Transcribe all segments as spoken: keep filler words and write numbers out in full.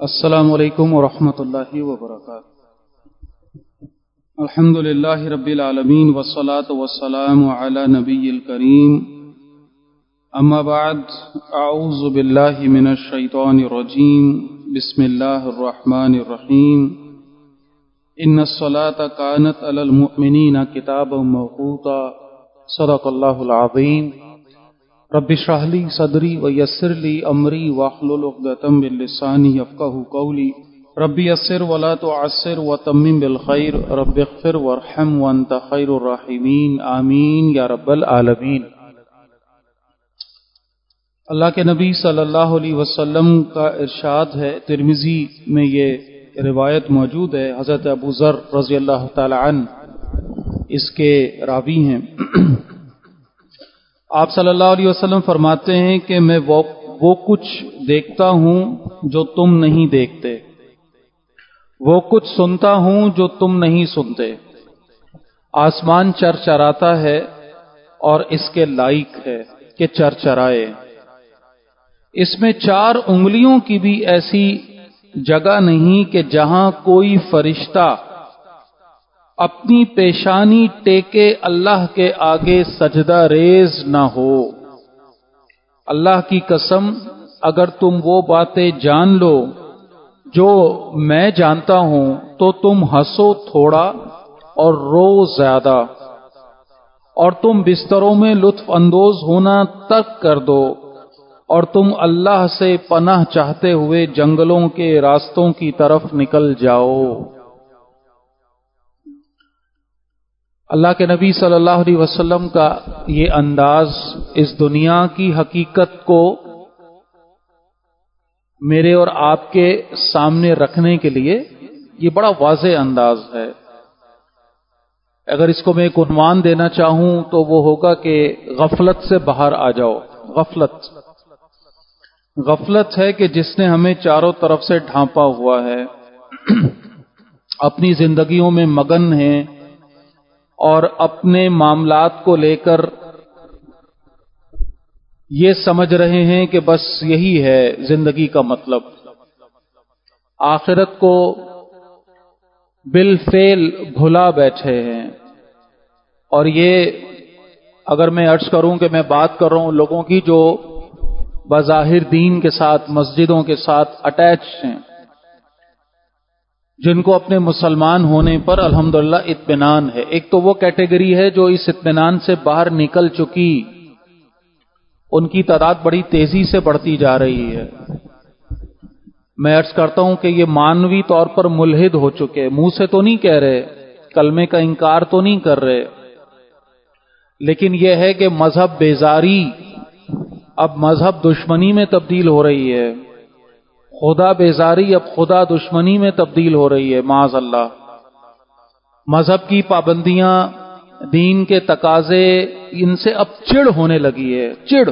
السلام علیکم ورحمۃ اللہ وبرکاتہ۔ الحمد للہ رب العالمین والصلاة والسلام علی نبی الکریم، اما بعد، اعوذ باللہ من الشیطان الرجیم، بسم اللہ الرحمن الرحیم۔ ان الصلاة كانت علی المؤمنین کتابا موقوتا، صدق اللہ العظیم۔ رب اشرح لی صدری ویسر لی امری واحلل عقدۃ من لسانی یفقہوا قولی۔ رب یسر ولا تعسر وتمم بالخیر، رب اغفر وارحم وانت خیر الراحمین، آمین یا رب العالمین۔ اللہ کے نبی صلی اللہ علیہ وسلم کا ارشاد ہے، ترمذی میں یہ روایت موجود ہے، حضرت ابو ذر رضی اللہ تعالی عنہ اس کے راوی ہیں۔ آپ صلی اللہ علیہ وسلم فرماتے ہیں کہ میں وہ, وہ کچھ دیکھتا ہوں جو تم نہیں دیکھتے، وہ کچھ سنتا ہوں جو تم نہیں سنتے۔ آسمان چرچراتا ہے اور اس کے لائق ہے کہ چرچرائے۔ اس میں چار انگلیوں کی بھی ایسی جگہ نہیں کہ جہاں کوئی فرشتہ اپنی پیشانی ٹیکے اللہ کے آگے سجدہ ریز نہ ہو۔ اللہ کی قسم، اگر تم وہ باتیں جان لو جو میں جانتا ہوں تو تم ہنسو تھوڑا اور رو زیادہ، اور تم بستروں میں لطف اندوز ہونا ترک کر دو، اور تم اللہ سے پناہ چاہتے ہوئے جنگلوں کے راستوں کی طرف نکل جاؤ۔ اللہ کے نبی صلی اللہ علیہ وسلم کا یہ انداز اس دنیا کی حقیقت کو میرے اور آپ کے سامنے رکھنے کے لیے یہ بڑا واضح انداز ہے۔ اگر اس کو میں ایک عنوان دینا چاہوں تو وہ ہوگا کہ غفلت سے باہر آ جاؤ۔ غفلت غفلت ہے کہ جس نے ہمیں چاروں طرف سے ڈھانپا ہوا ہے، اپنی زندگیوں میں مگن ہیں اور اپنے معاملات کو لے کر یہ سمجھ رہے ہیں کہ بس یہی ہے زندگی کا مطلب۔ آخرت کو بالفعل بھلا بیٹھے ہیں۔ اور یہ اگر میں عرض کروں کہ میں بات کر رہا ہوں لوگوں کی جو بظاہر دین کے ساتھ، مسجدوں کے ساتھ اٹیچ ہیں، جن کو اپنے مسلمان ہونے پر الحمدللہ اطمینان ہے۔ ایک تو وہ کیٹیگری ہے جو اس اطمینان سے باہر نکل چکی، ان کی تعداد بڑی تیزی سے بڑھتی جا رہی ہے۔ میں عرض کرتا ہوں کہ یہ مانوی طور پر ملحد ہو چکے، منہ سے تو نہیں کہہ رہے، کلمے کا انکار تو نہیں کر رہے، لیکن یہ ہے کہ مذہب بیزاری اب مذہب دشمنی میں تبدیل ہو رہی ہے، خدا بیزاری اب خدا دشمنی میں تبدیل ہو رہی ہے، معاذ اللہ۔ مذہب کی پابندیاں، دین کے تقاضے، ان سے اب چڑ ہونے لگی ہے، چڑ۔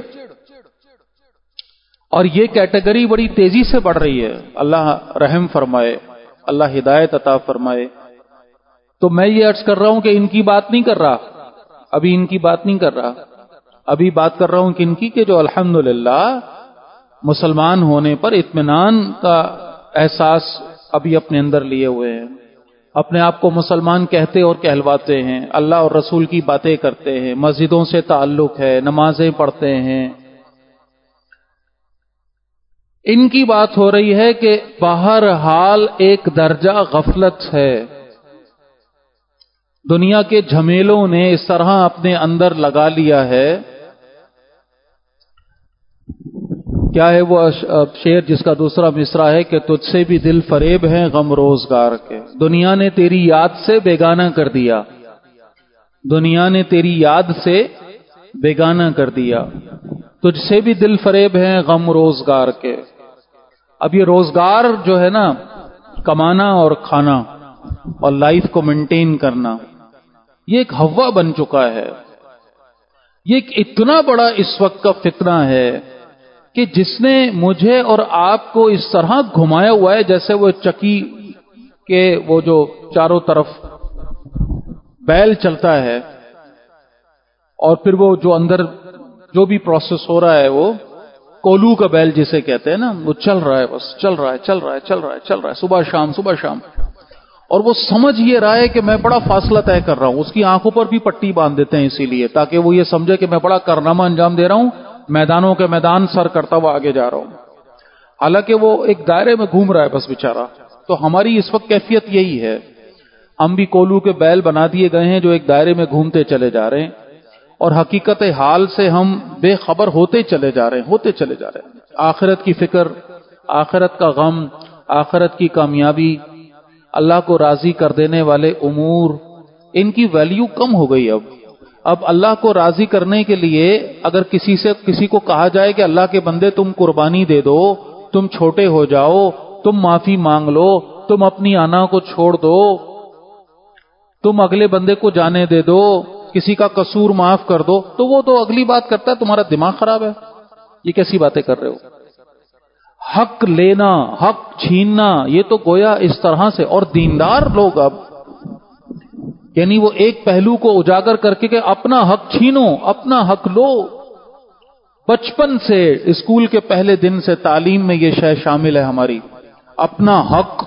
اور یہ کیٹیگری بڑی تیزی سے بڑھ رہی ہے۔ اللہ رحم فرمائے، اللہ ہدایت عطا فرمائے۔ تو میں یہ عرض کر رہا ہوں کہ ان کی بات نہیں کر رہا، ابھی ان کی بات نہیں کر رہا، ابھی بات کر رہا ہوں کہ ان کی کہ جو الحمدللہ مسلمان ہونے پر اطمینان کا احساس ابھی اپنے اندر لیے ہوئے ہیں، اپنے آپ کو مسلمان کہتے اور کہلواتے ہیں، اللہ اور رسول کی باتیں کرتے ہیں، مسجدوں سے تعلق ہے، نمازیں پڑھتے ہیں۔ ان کی بات ہو رہی ہے کہ بہرحال ایک درجہ غفلت ہے۔ دنیا کے جھمیلوں نے اس طرح اپنے اندر لگا لیا ہے۔ کیا ہے وہ شعر جس کا دوسرا مصرع ہے کہ تجھ سے بھی دل فریب ہیں غم روزگار کے، دنیا نے تیری یاد سے بیگانہ کر دیا، دنیا نے تیری یاد سے بیگانہ کر دیا، تجھ سے بھی دل فریب ہیں غم روزگار کے۔ اب یہ روزگار جو ہے نا، کمانا اور کھانا اور لائف کو مینٹین کرنا، یہ ایک ہوا بن چکا ہے۔ یہ ایک اتنا بڑا اس وقت کا فتنہ ہے کہ جس نے مجھے اور آپ کو اس طرح گھمایا ہوا ہے جیسے وہ چکی کے وہ جو چاروں طرف بیل چلتا ہے، اور پھر وہ جو اندر جو بھی پروسیس ہو رہا ہے وہ کولو کا بیل جسے کہتے ہیں نا، وہ چل رہا ہے، بس چل رہا ہے چل رہا ہے چل رہا ہے چل رہا ہے صبح شام صبح شام، اور وہ سمجھ یہ رہا ہے کہ میں بڑا فاصلہ طے کر رہا ہوں. اس کی آنکھوں پر بھی پٹی باندھ دیتے ہیں اسی لیے، تاکہ وہ یہ سمجھے کہ میں بڑا کارنامہ انجام دے رہا ہوں، میدانوں کے میدان سر کرتا ہوا آگے جا رہا ہوں، حالانکہ وہ ایک دائرے میں گھوم رہا ہے بس بیچارہ. تو ہماری اس وقت کیفیت یہی ہے، ہم بھی کولو کے بیل بنا دیے گئے ہیں جو ایک دائرے میں گھومتے چلے جا رہے ہیں، اور حقیقت حال سے ہم بے خبر ہوتے چلے جا رہے ہیں ہوتے چلے جا رہے ہیں. آخرت کی فکر، آخرت کا غم، آخرت کی کامیابی، اللہ کو راضی کر دینے والے امور، ان کی ویلیو کم ہو گئی. اب اب اللہ کو راضی کرنے کے لیے اگر کسی سے کسی کو کہا جائے کہ اللہ کے بندے تم قربانی دے دو، تم چھوٹے ہو جاؤ، تم معافی مانگ لو، تم اپنی آنا کو چھوڑ دو، تم اگلے بندے کو جانے دے دو، کسی کا قصور معاف کر دو، تو وہ تو اگلی بات کرتا ہے تمہارا دماغ خراب ہے، یہ کیسی باتیں کر رہے ہو. حق لینا، حق چھیننا، یہ تو گویا اس طرح سے. اور دیندار لوگ اب یعنی وہ ایک پہلو کو اجاگر کر کے کہ اپنا حق چھینو، اپنا حق لو. بچپن سے اسکول کے پہلے دن سے تعلیم میں یہ شے شامل ہے ہماری، اپنا حق.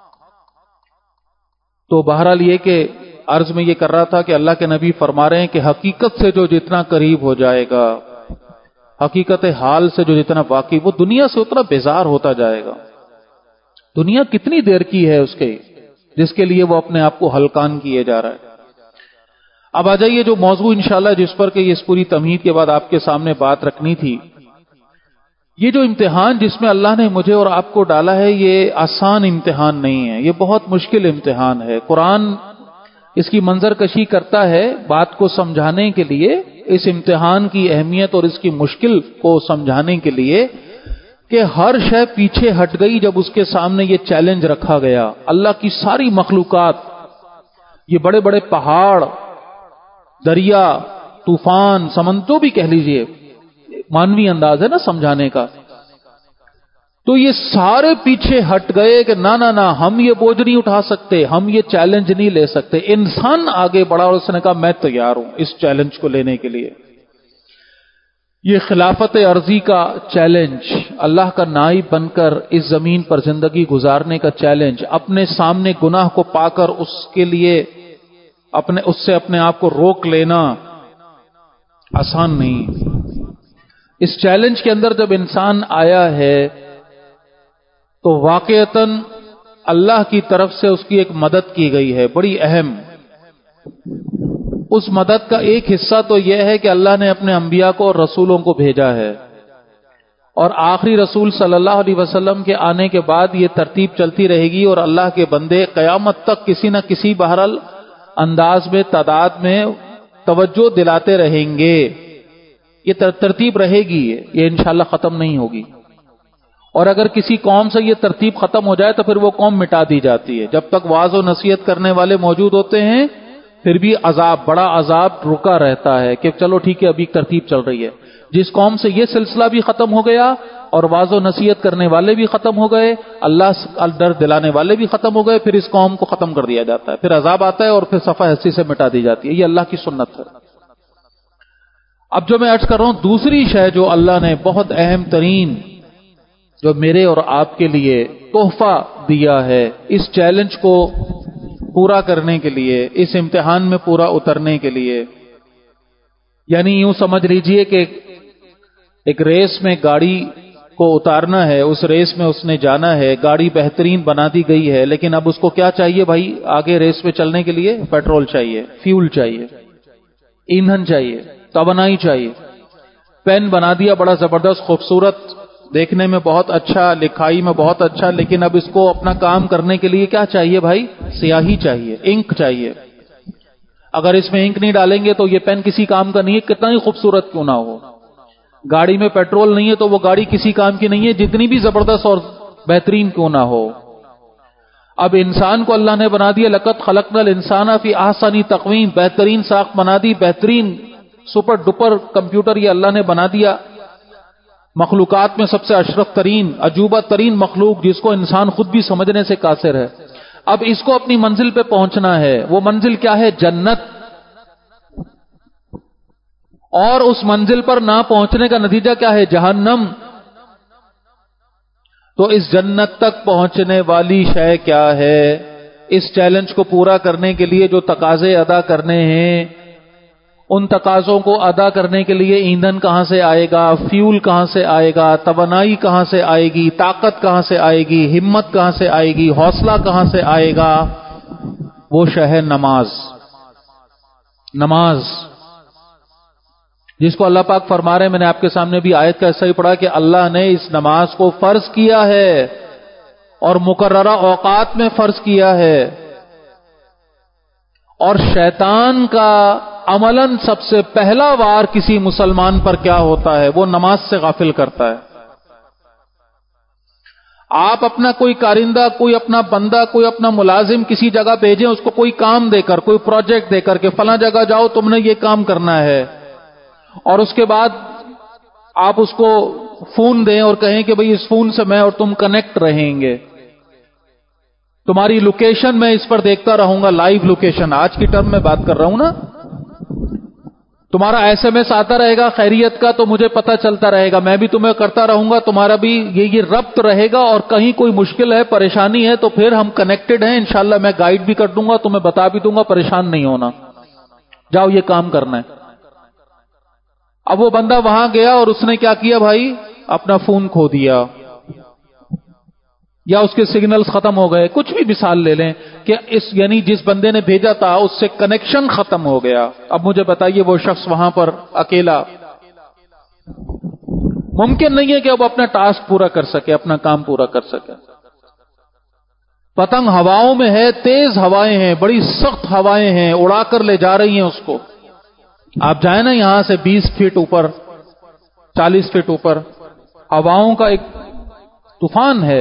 تو بہرحال یہ کہ عرض میں یہ کر رہا تھا کہ اللہ کے نبی فرما رہے ہیں کہ حقیقت سے جو جتنا قریب ہو جائے گا، حقیقت حال سے جو جتنا واقعی، وہ دنیا سے اتنا بیزار ہوتا جائے گا. دنیا کتنی دیر کی ہے اس کے جس کے لیے وہ اپنے آپ کو ہلکان کیے جا رہا ہے. اب آ جائیے جو موضوع انشاءاللہ جس پر کہ اس پوری تمہید کے بعد آپ کے سامنے بات رکھنی تھی. یہ جو امتحان جس میں اللہ نے مجھے اور آپ کو ڈالا ہے، یہ آسان امتحان نہیں ہے، یہ بہت مشکل امتحان ہے. قرآن اس کی منظر کشی کرتا ہے بات کو سمجھانے کے لیے، اس امتحان کی اہمیت اور اس کی مشکل کو سمجھانے کے لیے کہ ہر شے پیچھے ہٹ گئی جب اس کے سامنے یہ چیلنج رکھا گیا. اللہ کی ساری مخلوقات، یہ بڑے بڑے پہاڑ، دریا، طوفان، سمندر بھی کہہ لیجئے، مانوی انداز ہے نا سمجھانے کا، تو یہ سارے پیچھے ہٹ گئے کہ نہ نہ نہ ہم یہ بوجھ نہیں اٹھا سکتے، ہم یہ چیلنج نہیں لے سکتے. انسان آگے بڑھا اور اس نے کہا میں تیار ہوں اس چیلنج کو لینے کے لیے. یہ خلافت عرضی کا چیلنج، اللہ کا نائب بن کر اس زمین پر زندگی گزارنے کا چیلنج، اپنے سامنے گناہ کو پا کر اس کے لیے اپنے اس سے اپنے آپ کو روک لینا آسان نہیں. اس چیلنج کے اندر جب انسان آیا ہے تو واقعتاً اللہ کی طرف سے اس کی ایک مدد کی گئی ہے بڑی اہم. اس مدد کا ایک حصہ تو یہ ہے کہ اللہ نے اپنے انبیاء کو اور رسولوں کو بھیجا ہے، اور آخری رسول صلی اللہ علیہ وسلم کے آنے کے بعد یہ ترتیب چلتی رہے گی، اور اللہ کے بندے قیامت تک کسی نہ کسی بہرحال انداز میں تعداد میں توجہ دلاتے رہیں گے. یہ ترتیب رہے گی، یہ انشاءاللہ ختم نہیں ہوگی. اور اگر کسی قوم سے یہ ترتیب ختم ہو جائے تو پھر وہ قوم مٹا دی جاتی ہے. جب تک واعظ و نصیحت کرنے والے موجود ہوتے ہیں پھر بھی عذاب، بڑا عذاب رکا رہتا ہے کہ چلو ٹھیک ہے ابھی ترتیب چل رہی ہے. جس قوم سے یہ سلسلہ بھی ختم ہو گیا اور واعظ و نصیحت کرنے والے بھی ختم ہو گئے، اللہ سے ڈر دلانے والے بھی ختم ہو گئے، پھر اس قوم کو ختم کر دیا جاتا ہے، پھر عذاب آتا ہے اور پھر صفحہ ہستی سے مٹا دی جاتی ہے. یہ اللہ کی سنت ہے. اب جو میں عرض کر رہا ہوں، دوسری شے جو اللہ نے بہت اہم ترین جو میرے اور آپ کے لیے تحفہ دیا ہے اس چیلنج کو پورا کرنے کے لیے، اس امتحان میں پورا اترنے کے لیے، یعنی یوں سمجھ لیجئے کہ ایک ریس میں گاڑی کو اتارنا ہے، اس ریس میں اس نے جانا ہے، گاڑی بہترین بنا دی گئی ہے، لیکن اب اس کو کیا چاہیے بھائی؟ آگے ریس میں چلنے کے لیے پیٹرول چاہیے، فیول چاہیے، ایندھن چاہیے، توانائی چاہیے. پین بنا دیا بڑا زبردست خوبصورت، دیکھنے میں بہت اچھا، لکھائی میں بہت اچھا، لیکن اب اس کو اپنا کام کرنے کے لیے کیا چاہیے بھائی؟ سیاہی چاہیے، انک چاہیے. اگر اس میں انک نہیں ڈالیں گے تو یہ پین کسی کام کا نہیں ہے، کتنا ہی خوبصورت کیوں نہ ہو. گاڑی میں پیٹرول نہیں ہے تو وہ گاڑی کسی کام کی نہیں ہے، جتنی بھی زبردست اور بہترین کیوں نہ ہو. اب انسان کو اللہ نے بنا دیا، لقد خلقنا الانسان فی احسن تقویم، بہترین ساخت بنا دی، بہترین سپر ڈپر کمپیوٹر یہ اللہ نے بنا دیا. مخلوقات میں سب سے اشرف ترین، عجوبہ ترین مخلوق جس کو انسان خود بھی سمجھنے سے قاصر ہے. اب اس کو اپنی منزل پہ پہنچنا ہے. وہ منزل کیا ہے؟ جنت. اور اس منزل پر نہ پہنچنے کا نتیجہ کیا ہے؟ جہنم. تو اس جنت تک پہنچنے والی شے کیا ہے؟ اس چیلنج کو پورا کرنے کے لیے جو تقاضے ادا کرنے ہیں، ان تقاضوں کو ادا کرنے کے لیے ایندھن کہاں سے آئے گا، فیول کہاں سے آئے گا، توانائی کہاں سے آئے گی، طاقت کہاں سے آئے گی، ہمت کہاں سے آئے گی، حوصلہ کہاں سے آئے گا؟ وہ شے ہے نماز۔ نماز جس کو اللہ پاک فرما رہے ہیں، میں نے آپ کے سامنے بھی آیت کا ایسا ہی پڑھا کہ اللہ نے اس نماز کو فرض کیا ہے اور مقررہ اوقات میں فرض کیا ہے، اور شیطان کا عملاً سب سے پہلا وار کسی مسلمان پر کیا ہوتا ہے؟ وہ نماز سے غافل کرتا ہے۔ آپ اپنا کوئی کارندہ، کوئی اپنا بندہ، کوئی اپنا ملازم کسی جگہ بھیجیں، اس کو کوئی کام دے کر، کوئی پروجیکٹ دے کر کہ فلاں جگہ جاؤ، تم نے یہ کام کرنا ہے، اور اس کے بعد آپ اس کو فون دیں اور کہیں کہ بھئی اس فون سے میں اور تم کنیکٹ رہیں گے، تمہاری لوکیشن میں اس پر دیکھتا رہوں گا، لائیو لوکیشن، آج کی ٹرم میں بات کر رہا ہوں نا، تمہارا ایس ایم ایس آتا رہے گا خیریت کا تو مجھے پتا چلتا رہے گا، میں بھی تمہیں کرتا رہوں گا، تمہارا بھی یہ یہ ربط رہے گا، اور کہیں کوئی مشکل ہے، پریشانی ہے تو پھر ہم کنیکٹڈ ہیں، انشاءاللہ میں گائیڈ بھی کر دوں گا، تمہیں بتا بھی دوں گا، پریشان نہیں ہونا، جاؤ یہ کام کرنا ہے۔ اب وہ بندہ وہاں گیا اور اس نے کیا کیا بھائی؟ اپنا فون کھو دیا، یا اس کے سگنلز ختم ہو گئے، کچھ بھی مثال لے لیں کہ اس یعنی جس بندے نے بھیجا تھا اس سے کنیکشن ختم ہو گیا۔ اب مجھے بتائیے وہ شخص وہاں پر اکیلا ممکن نہیں ہے کہ اب اپنا ٹاسک پورا کر سکے، اپنا کام پورا کر سکے۔ پتنگ ہواؤں میں ہے، تیز ہوائیں ہیں، بڑی سخت ہوائیں ہیں، اڑا کر لے جا رہی ہیں اس کو۔ آپ جائیں نا یہاں سے بیس فٹ اوپر، چالیس فٹ اوپر، ہواؤں کا ایک طوفان ہے،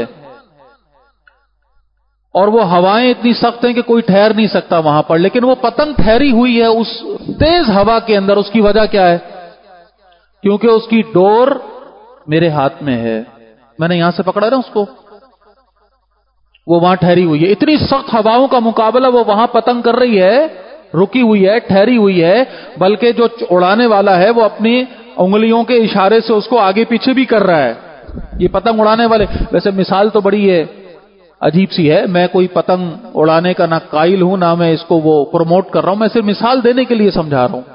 اور وہ ہوائیں اتنی سخت ہیں کہ کوئی ٹھہر نہیں سکتا وہاں پر، لیکن وہ پتنگ ٹھہری ہوئی ہے اس تیز ہوا کے اندر۔ اس کی وجہ کیا ہے؟ کیونکہ اس کی ڈور میرے ہاتھ میں ہے، میں نے یہاں سے پکڑا نا اس کو، وہ وہاں ٹھہری ہوئی ہے۔ اتنی سخت ہواؤں کا مقابلہ وہ وہاں پتنگ کر رہی ہے، رکی ہوئی ہے، ٹھہری ہوئی ہے، بلکہ جو اڑانے والا ہے وہ اپنی انگلیوں کے اشارے سے اس کو آگے پیچھے بھی کر رہا ہے۔ یہ پتنگ اڑانے والے، ویسے مثال تو بڑی ہے عجیب سی ہے، میں کوئی پتنگ اڑانے کا نہ قائل ہوں نہ میں اس کو وہ پروموٹ کر رہا ہوں، میں صرف مثال دینے کے لیے سمجھا رہا ہوں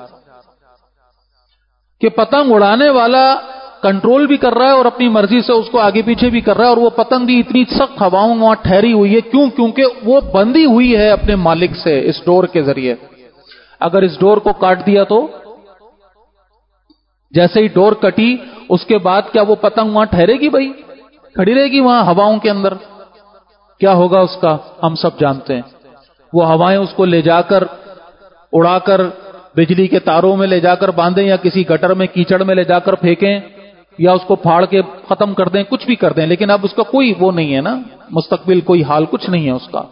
کہ پتنگ اڑانے والا کنٹرول بھی کر رہا ہے اور اپنی مرضی سے اس کو آگے پیچھے بھی کر رہا ہے، اور وہ پتنگ بھی اتنی سخت ہواؤں وہاں ٹھہری ہوئی ہے۔ کیوں؟ کیونکہ وہ بندھی ہوئی ہے اپنے مالک سے اس ڈور کے ذریعے۔ اگر اس ڈور کو کاٹ دیا تو جیسے ہی ڈور کٹی اس کے بعد کیا وہ پتنگ وہاں ٹھہرے گی؟ بھائی کھڑی رہے گی وہاں ہواؤں کے اندر؟ کیا ہوگا اس کا ہم سب جانتے ہیں۔ وہ ہوائیں اس کو لے جا کر اڑا کر بجلی کے تاروں میں لے جا کر باندھیں، یا کسی گٹر میں کیچڑ میں لے جا کر پھینکیں، یا اس کو پھاڑ کے ختم کر دیں، کچھ بھی کر دیں، لیکن اب اس کا کوئی وہ نہیں ہے نا، مستقبل کوئی حال کچھ نہیں ہے اس کا۔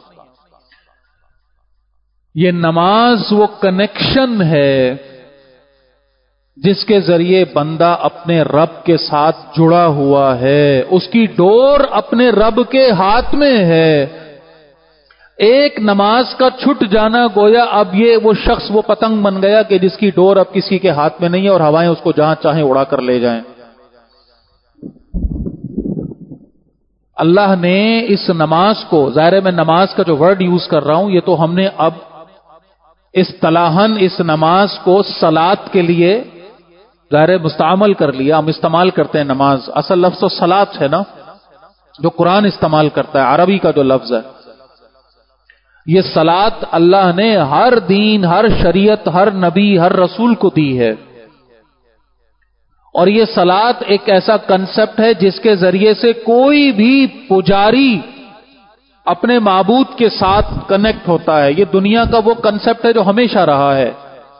یہ نماز وہ کنیکشن ہے جس کے ذریعے بندہ اپنے رب کے ساتھ جڑا ہوا ہے، اس کی ڈور اپنے رب کے ہاتھ میں ہے۔ ایک نماز کا چھٹ جانا گویا اب یہ وہ شخص وہ پتنگ بن گیا کہ جس کی ڈور اب کسی کے ہاتھ میں نہیں ہے، اور ہوائیں اس کو جہاں چاہیں اڑا کر لے جائیں۔ اللہ نے اس نماز کو، ظاہر ہے میں نماز کا جو ورڈ یوز کر رہا ہوں یہ تو ہم نے اب اصطلاحاً اس نماز کو صلاۃ کے لیے ظاہر مستعمل کر لیا، ہم استعمال کرتے ہیں نماز، اصل لفظ تو صلاۃ ہے نا جو قرآن استعمال کرتا ہے، عربی کا جو لفظ ہے۔ یہ صلاۃ اللہ نے ہر دین، ہر شریعت، ہر نبی، ہر رسول کو دی ہے، اور یہ صلاۃ ایک ایسا کنسپٹ ہے جس کے ذریعے سے کوئی بھی پجاری اپنے معبود کے ساتھ کنیکٹ ہوتا ہے۔ یہ دنیا کا وہ کنسپٹ ہے جو ہمیشہ رہا ہے،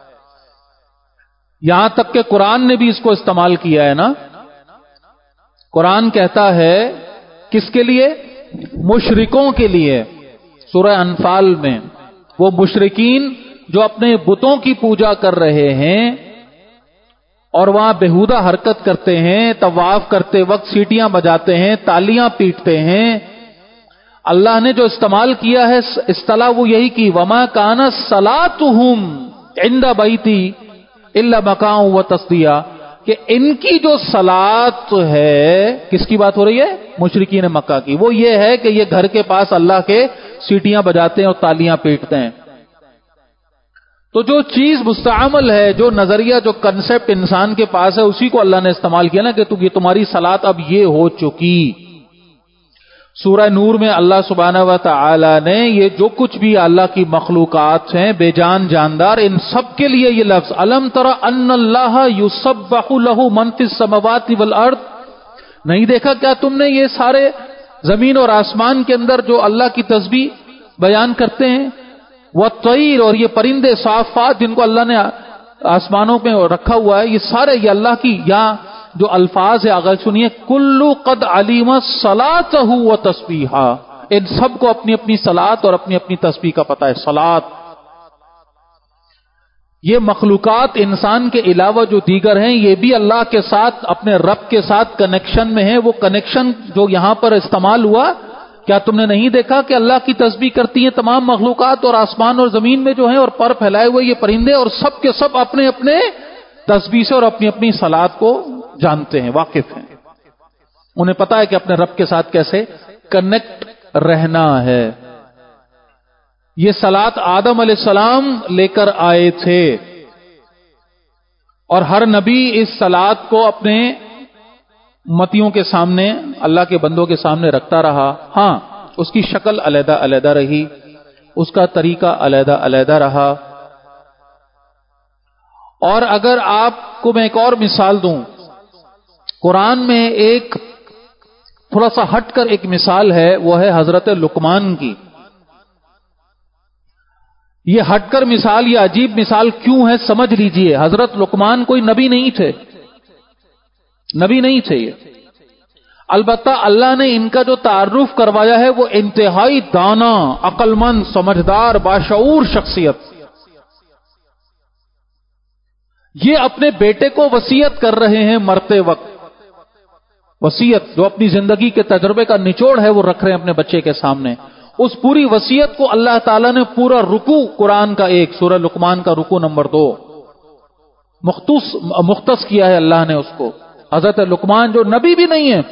یہاں تک کہ قرآن نے بھی اس کو استعمال کیا ہے نا۔ قرآن کہتا ہے کس کے لیے؟ مشرکوں کے لیے، سورہ انفال میں، وہ مشرکین جو اپنے بتوں کی پوجا کر رہے ہیں اور وہاں بےہودہ حرکت کرتے ہیں، طواف کرتے وقت سیٹیاں بجاتے ہیں، تالیاں پیٹتے ہیں، اللہ نے جو استعمال کیا ہے اصطلاح وہ یہی کی، وما کان صلاتہم عند بیتی الا مکاء و تصدیہ، کہ ان کی جو صلات ہے، کس کی بات ہو رہی ہے؟ مشرکین مکہ کی، وہ یہ ہے کہ یہ گھر کے پاس اللہ کے سیٹیاں بجاتے ہیں اور تالیاں پیٹتے ہیں۔ تو جو چیز مستعمل ہے، جو نظریہ، جو کنسپٹ انسان کے پاس ہے، اسی کو اللہ نے استعمال کیا نا کہ تو یہ تمہاری صلات اب یہ ہو چکی۔ سورہ نور میں اللہ سبحانہ و تعالی نے یہ جو کچھ بھی اللہ کی مخلوقات ہیں، بے جان جاندار، ان سب کے لیے یہ لفظ الم تر ان اللہ یسبح له من فی السماوات والارض، نہیں دیکھا کیا تم نے یہ سارے زمین اور آسمان کے اندر جو اللہ کی تسبیح بیان کرتے ہیں، والطیر، اور یہ پرندے صافات جن کو اللہ نے آسمانوں پہ رکھا ہوا ہے، یہ سارے یہ اللہ کی، یہاں جو الفاظ ہے اگر سنیے، کلو قد علیم صلاتہ و تسبیحہ، ان سب کو اپنی اپنی صلات اور اپنی اپنی تسبیح کا پتہ ہے۔ صلات، یہ مخلوقات انسان کے علاوہ جو دیگر ہیں، یہ بھی اللہ کے ساتھ، اپنے رب کے ساتھ کنیکشن میں ہیں۔ وہ کنیکشن جو یہاں پر استعمال ہوا، کیا تم نے نہیں دیکھا کہ اللہ کی تسبیح کرتی ہیں تمام مخلوقات، اور آسمان اور زمین میں جو ہیں، اور پر پھیلائے ہوئے یہ پرندے، اور سب کے سب اپنے اپنے تسبیح سے اور اپنی اپنی صلات کو جانتے ہیں، واقف ہیں، انہیں پتا ہے کہ اپنے رب کے ساتھ کیسے کنیکٹ رہنا ہے۔ یہ صلات آدم علیہ السلام لے کر آئے تھے، اور ہر نبی اس صلات کو اپنے امتیوں کے سامنے، اللہ کے بندوں کے سامنے رکھتا رہا۔ ہاں، اس کی شکل علیحدہ علیحدہ رہی، اس کا طریقہ علیحدہ علیحدہ رہا۔ اور اگر آپ کو میں ایک اور مثال دوں، قرآن میں ایک تھوڑا سا ہٹ کر ایک مثال ہے، وہ ہے حضرت لقمان کی۔ یہ ہٹ کر مثال، یہ عجیب مثال کیوں ہے سمجھ لیجئے۔ حضرت لقمان کوئی نبی نہیں تھے، نبی نہیں تھے یہ، البتہ اللہ نے ان کا جو تعارف کروایا ہے وہ انتہائی دانا، عقل مند، سمجھدار، باشعور شخصیت۔ یہ اپنے بیٹے کو وصیت کر رہے ہیں مرتے وقت، وصیت جو اپنی زندگی کے تجربے کا نچوڑ ہے وہ رکھ رہے ہیں اپنے بچے کے سامنے۔ اس پوری وصیت کو اللہ تعالیٰ نے پورا رکوع قرآن کا ایک سورہ لقمان کا رکوع نمبر دو مختص مختص کیا ہے اللہ نے اس کو۔ حضرت لقمان جو نبی بھی نہیں ہے،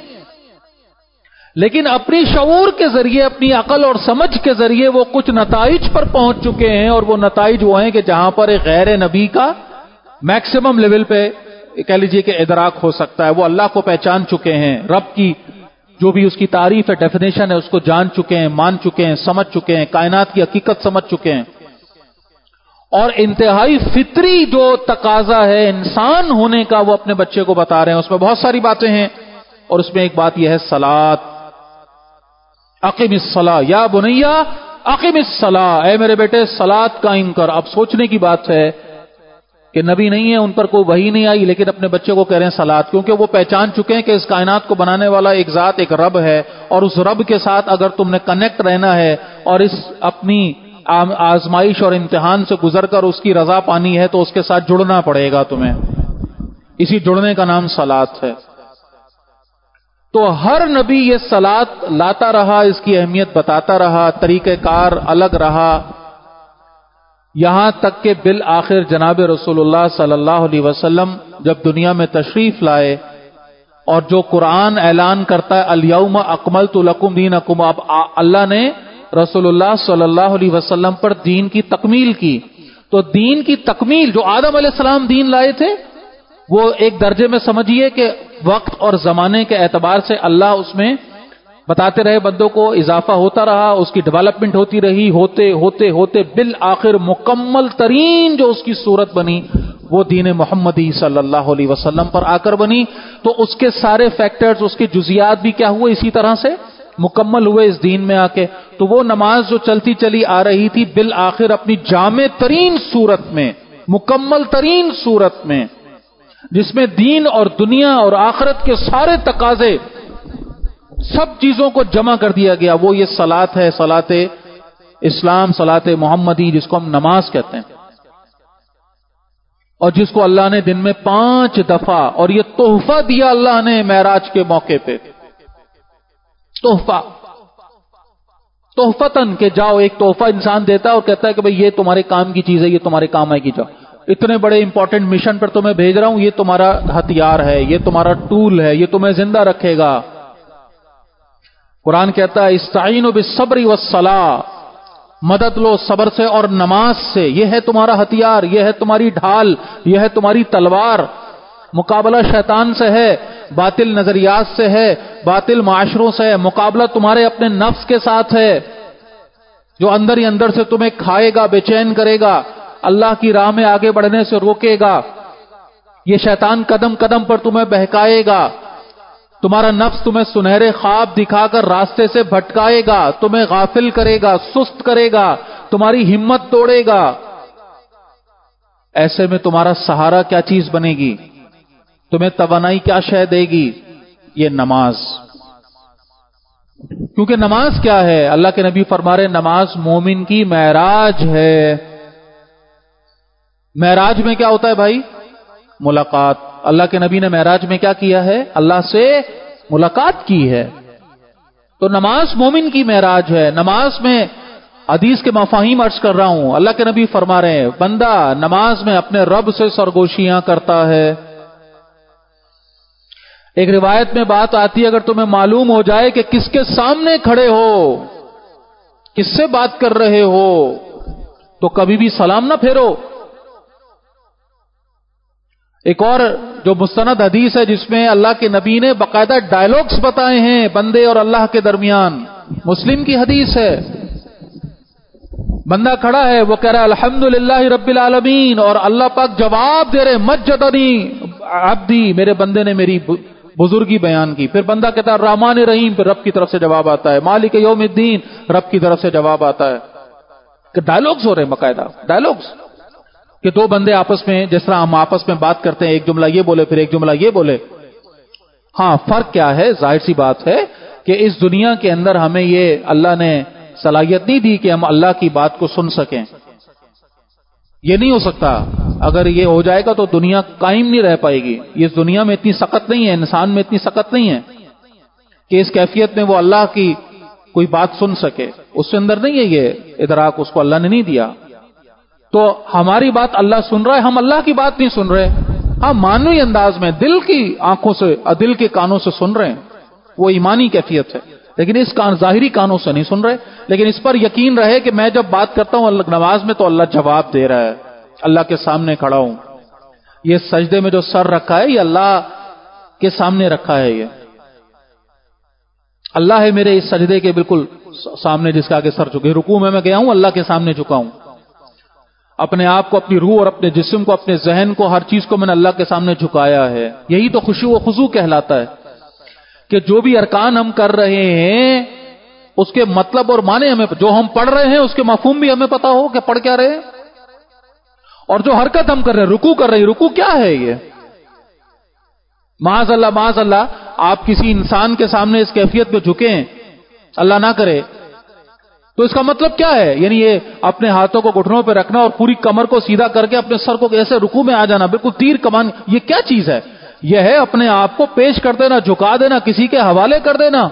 لیکن اپنی شعور کے ذریعے، اپنی عقل اور سمجھ کے ذریعے وہ کچھ نتائج پر پہنچ چکے ہیں، اور وہ نتائج وہ ہیں کہ جہاں پر ایک غیر نبی کا میکسیمم لیول پہ کہہ لیجئے کہ ادراک ہو سکتا ہے، وہ اللہ کو پہچان چکے ہیں، رب کی جو بھی اس کی تعریف ہے، ڈیفینیشن ہے، اس کو جان چکے ہیں، مان چکے ہیں، سمجھ چکے ہیں، کائنات کی حقیقت سمجھ چکے ہیں۔ اور انتہائی فطری جو تقاضا ہے انسان ہونے کا وہ اپنے بچے کو بتا رہے ہیں۔ اس میں بہت ساری باتیں ہیں، اور اس میں ایک بات یہ ہے صلاۃ، اقم الصلاۃ یا بنیا اقم الصلاۃ، اے میرے بیٹے صلاۃ قائم کر۔ اب سوچنے کی بات ہے کہ نبی نہیں ہے، ان پر کوئی وحی نہیں آئی، لیکن اپنے بچے کو کہہ رہے ہیں صلاۃ، کیونکہ وہ پہچان چکے ہیں کہ اس کائنات کو بنانے والا ایک ذات، ایک رب ہے، اور اس رب کے ساتھ اگر تم نے کنیکٹ رہنا ہے اور اس اپنی آزمائش اور امتحان سے گزر کر اس کی رضا پانی ہے تو اس کے ساتھ جڑنا پڑے گا تمہیں، اسی جڑنے کا نام صلاۃ ہے۔ تو ہر نبی یہ صلاۃ لاتا رہا، اس کی اہمیت بتاتا رہا، طریقہ کار الگ رہا، یہاں تک کہ بالآخر جناب رسول اللہ صلی اللہ علیہ وسلم جب دنیا میں تشریف لائے، اور جو قرآن اعلان کرتا ہے الیوم اکملت لکم دینکم، اب اللہ نے رسول اللہ صلی اللہ علیہ وسلم پر دین کی تکمیل کی، تو دین کی تکمیل جو آدم علیہ السلام دین لائے تھے، وہ ایک درجے میں سمجھیے کہ وقت اور زمانے کے اعتبار سے اللہ اس میں بتاتے رہے بندوں کو، اضافہ ہوتا رہا، اس کی ڈیولپمنٹ ہوتی رہی، ہوتے ہوتے ہوتے بالآخر مکمل ترین جو اس کی صورت بنی وہ دین محمدی صلی اللہ علیہ وسلم پر آ کر بنی۔ تو اس کے سارے فیکٹرز، اس کے جزیات بھی کیا ہوئے، اسی طرح سے مکمل ہوئے اس دین میں آ کے۔ تو وہ نماز جو چلتی چلی آ رہی تھی بالآخر اپنی جامع ترین صورت میں، مکمل ترین صورت میں، جس میں دین اور دنیا اور آخرت کے سارے تقاضے، سب چیزوں کو جمع کر دیا گیا، وہ یہ صلاۃ ہے، صلاۃ اسلام، صلاۃ محمدی، جس کو ہم نماز کہتے ہیں، اور جس کو اللہ نے دن میں پانچ دفعہ، اور یہ تحفہ دیا اللہ نے معراج کے موقع پہ، تحفہ تحفتن، کہ جاؤ، ایک تحفہ انسان دیتا ہے اور کہتا ہے کہ بھئی یہ تمہارے کام کی چیز ہے، یہ تمہارے کام آئے گی، جاؤ، اتنے بڑے امپورٹنٹ مشن پر تمہیں بھیج رہا ہوں، یہ تمہارا ہتھیار ہے، یہ تمہارا ٹول ہے، یہ تمہیں زندہ رکھے گا۔ قرآن کہتا ہے استعینوا بالصبر والصلاۃ، مدد لو صبر سے اور نماز سے، یہ ہے تمہارا ہتھیار، یہ ہے تمہاری ڈھال، یہ ہے تمہاری تلوار۔ مقابلہ شیطان سے ہے، باطل نظریات سے ہے، باطل معاشروں سے ہے، مقابلہ تمہارے اپنے نفس کے ساتھ ہے جو اندر ہی اندر سے تمہیں کھائے گا، بے چین کرے گا، اللہ کی راہ میں آگے بڑھنے سے روکے گا۔ یہ شیطان قدم قدم پر تمہیں بہکائے گا، تمہارا نفس تمہیں سنہرے خواب دکھا کر راستے سے بھٹکائے گا، تمہیں غافل کرے گا، سست کرے گا، تمہاری ہمت توڑے گا۔ ایسے میں تمہارا سہارا کیا چیز بنے گی؟ تمہیں توانائی کیا شے دے گی؟ یہ نماز۔ کیونکہ نماز کیا ہے؟ اللہ کے نبی فرما رہے نماز مومن کی معراج ہے۔ معراج میں کیا ہوتا ہے بھائی؟ ملاقات۔ اللہ کے نبی نے معراج میں کیا کیا ہے؟ اللہ سے ملاقات کی ہے۔ تو نماز مومن کی معراج ہے۔ نماز میں حدیث کے مفاہیم عرض کر رہا ہوں، اللہ کے نبی فرما رہے ہیں بندہ نماز میں اپنے رب سے سرگوشیاں کرتا ہے۔ ایک روایت میں بات آتی ہے اگر تمہیں معلوم ہو جائے کہ کس کے سامنے کھڑے ہو، کس سے بات کر رہے ہو، تو کبھی بھی سلام نہ پھیرو۔ ایک اور جو مستند حدیث ہے جس میں اللہ کے نبی نے باقاعدہ ڈائلاگز بتائے ہیں بندے اور اللہ کے درمیان، مسلم کی حدیث ہے۔ بندہ کھڑا ہے، وہ کہہ رہا ہے الحمدللہ رب العالمین، اور اللہ پاک جواب دے رہے مجدنی عبدی، میرے بندے نے میری بزرگی بیان کی۔ پھر بندہ کہتا ہے الرحمن الرحیم، پھر رب کی طرف سے جواب آتا ہے، مالک یوم الدین، رب کی طرف سے جواب آتا ہے۔ کہ ڈائلاگز ہو رہے ہیں باقاعدہ، ڈائلاگز کہ دو بندے آپس میں، جس طرح ہم آپس میں بات کرتے ہیں، ایک جملہ یہ بولے پھر ایک جملہ یہ بولے۔ ہاں فرق کیا ہے؟ ظاہر سی بات ہے کہ اس دنیا کے اندر ہمیں یہ اللہ نے صلاحیت نہیں دی کہ ہم اللہ کی بات کو سن سکیں، یہ نہیں ہو سکتا۔ اگر یہ ہو جائے گا تو دنیا قائم نہیں رہ پائے گی۔ اس دنیا میں اتنی سخت نہیں ہے، انسان میں اتنی سخت نہیں ہے کہ اس کیفیت میں وہ اللہ کی کوئی بات سن سکے، اس کے اندر نہیں ہے یہ ادراک، اس کو اللہ نے نہیں دیا۔ تو ہماری بات اللہ سن رہا ہے، ہم اللہ کی بات نہیں سن رہے، ہم مانوی انداز میں دل کی آنکھوں سے، دل کے کانوں سے سن رہے ہیں، وہ ایمانی کیفیت ہے، لیکن اس کان ظاہری کانوں سے نہیں سن رہے۔ لیکن اس پر یقین رہے کہ میں جب بات کرتا ہوں نماز میں تو اللہ جواب دے رہا ہے، اللہ کے سامنے کھڑا ہوں۔ یہ سجدے میں جو سر رکھا ہے یہ اللہ کے سامنے رکھا ہے، یہ اللہ ہے میرے اس سجدے کے بالکل سامنے جس کے آگے سر جھکے۔ رکوع میں میں گیا ہوں، اللہ کے سامنے جھکا ہوں، اپنے آپ کو، اپنی روح اور اپنے جسم کو، اپنے ذہن کو، ہر چیز کو میں نے اللہ کے سامنے جھکایا ہے۔ یہی تو خشوع و خضوع کہلاتا ہے کہ جو بھی ارکان ہم کر رہے ہیں اس کے مطلب اور معنی ہمیں، جو ہم پڑھ رہے ہیں اس کے مفہوم بھی ہمیں پتا ہو کہ پڑھ کیا رہے ہیں، اور جو حرکت ہم کر رہے ہیں، رکوع کر رہے ہیں، رکوع کیا ہے یہ؟ معاذ اللہ معاذ اللہ آپ کسی انسان کے سامنے اس کیفیت پہ جھکیں، اللہ نہ کرے، تو اس کا مطلب کیا ہے؟ یعنی یہ اپنے ہاتھوں کو گھٹنوں پہ رکھنا اور پوری کمر کو سیدھا کر کے اپنے سر کو ایسے رکوع میں آ جانا، بالکل تیر کمان، یہ کیا چیز ہے؟ یہ ہے اپنے آپ کو پیش کر دینا، جھکا دینا، کسی کے حوالے کر دینا۔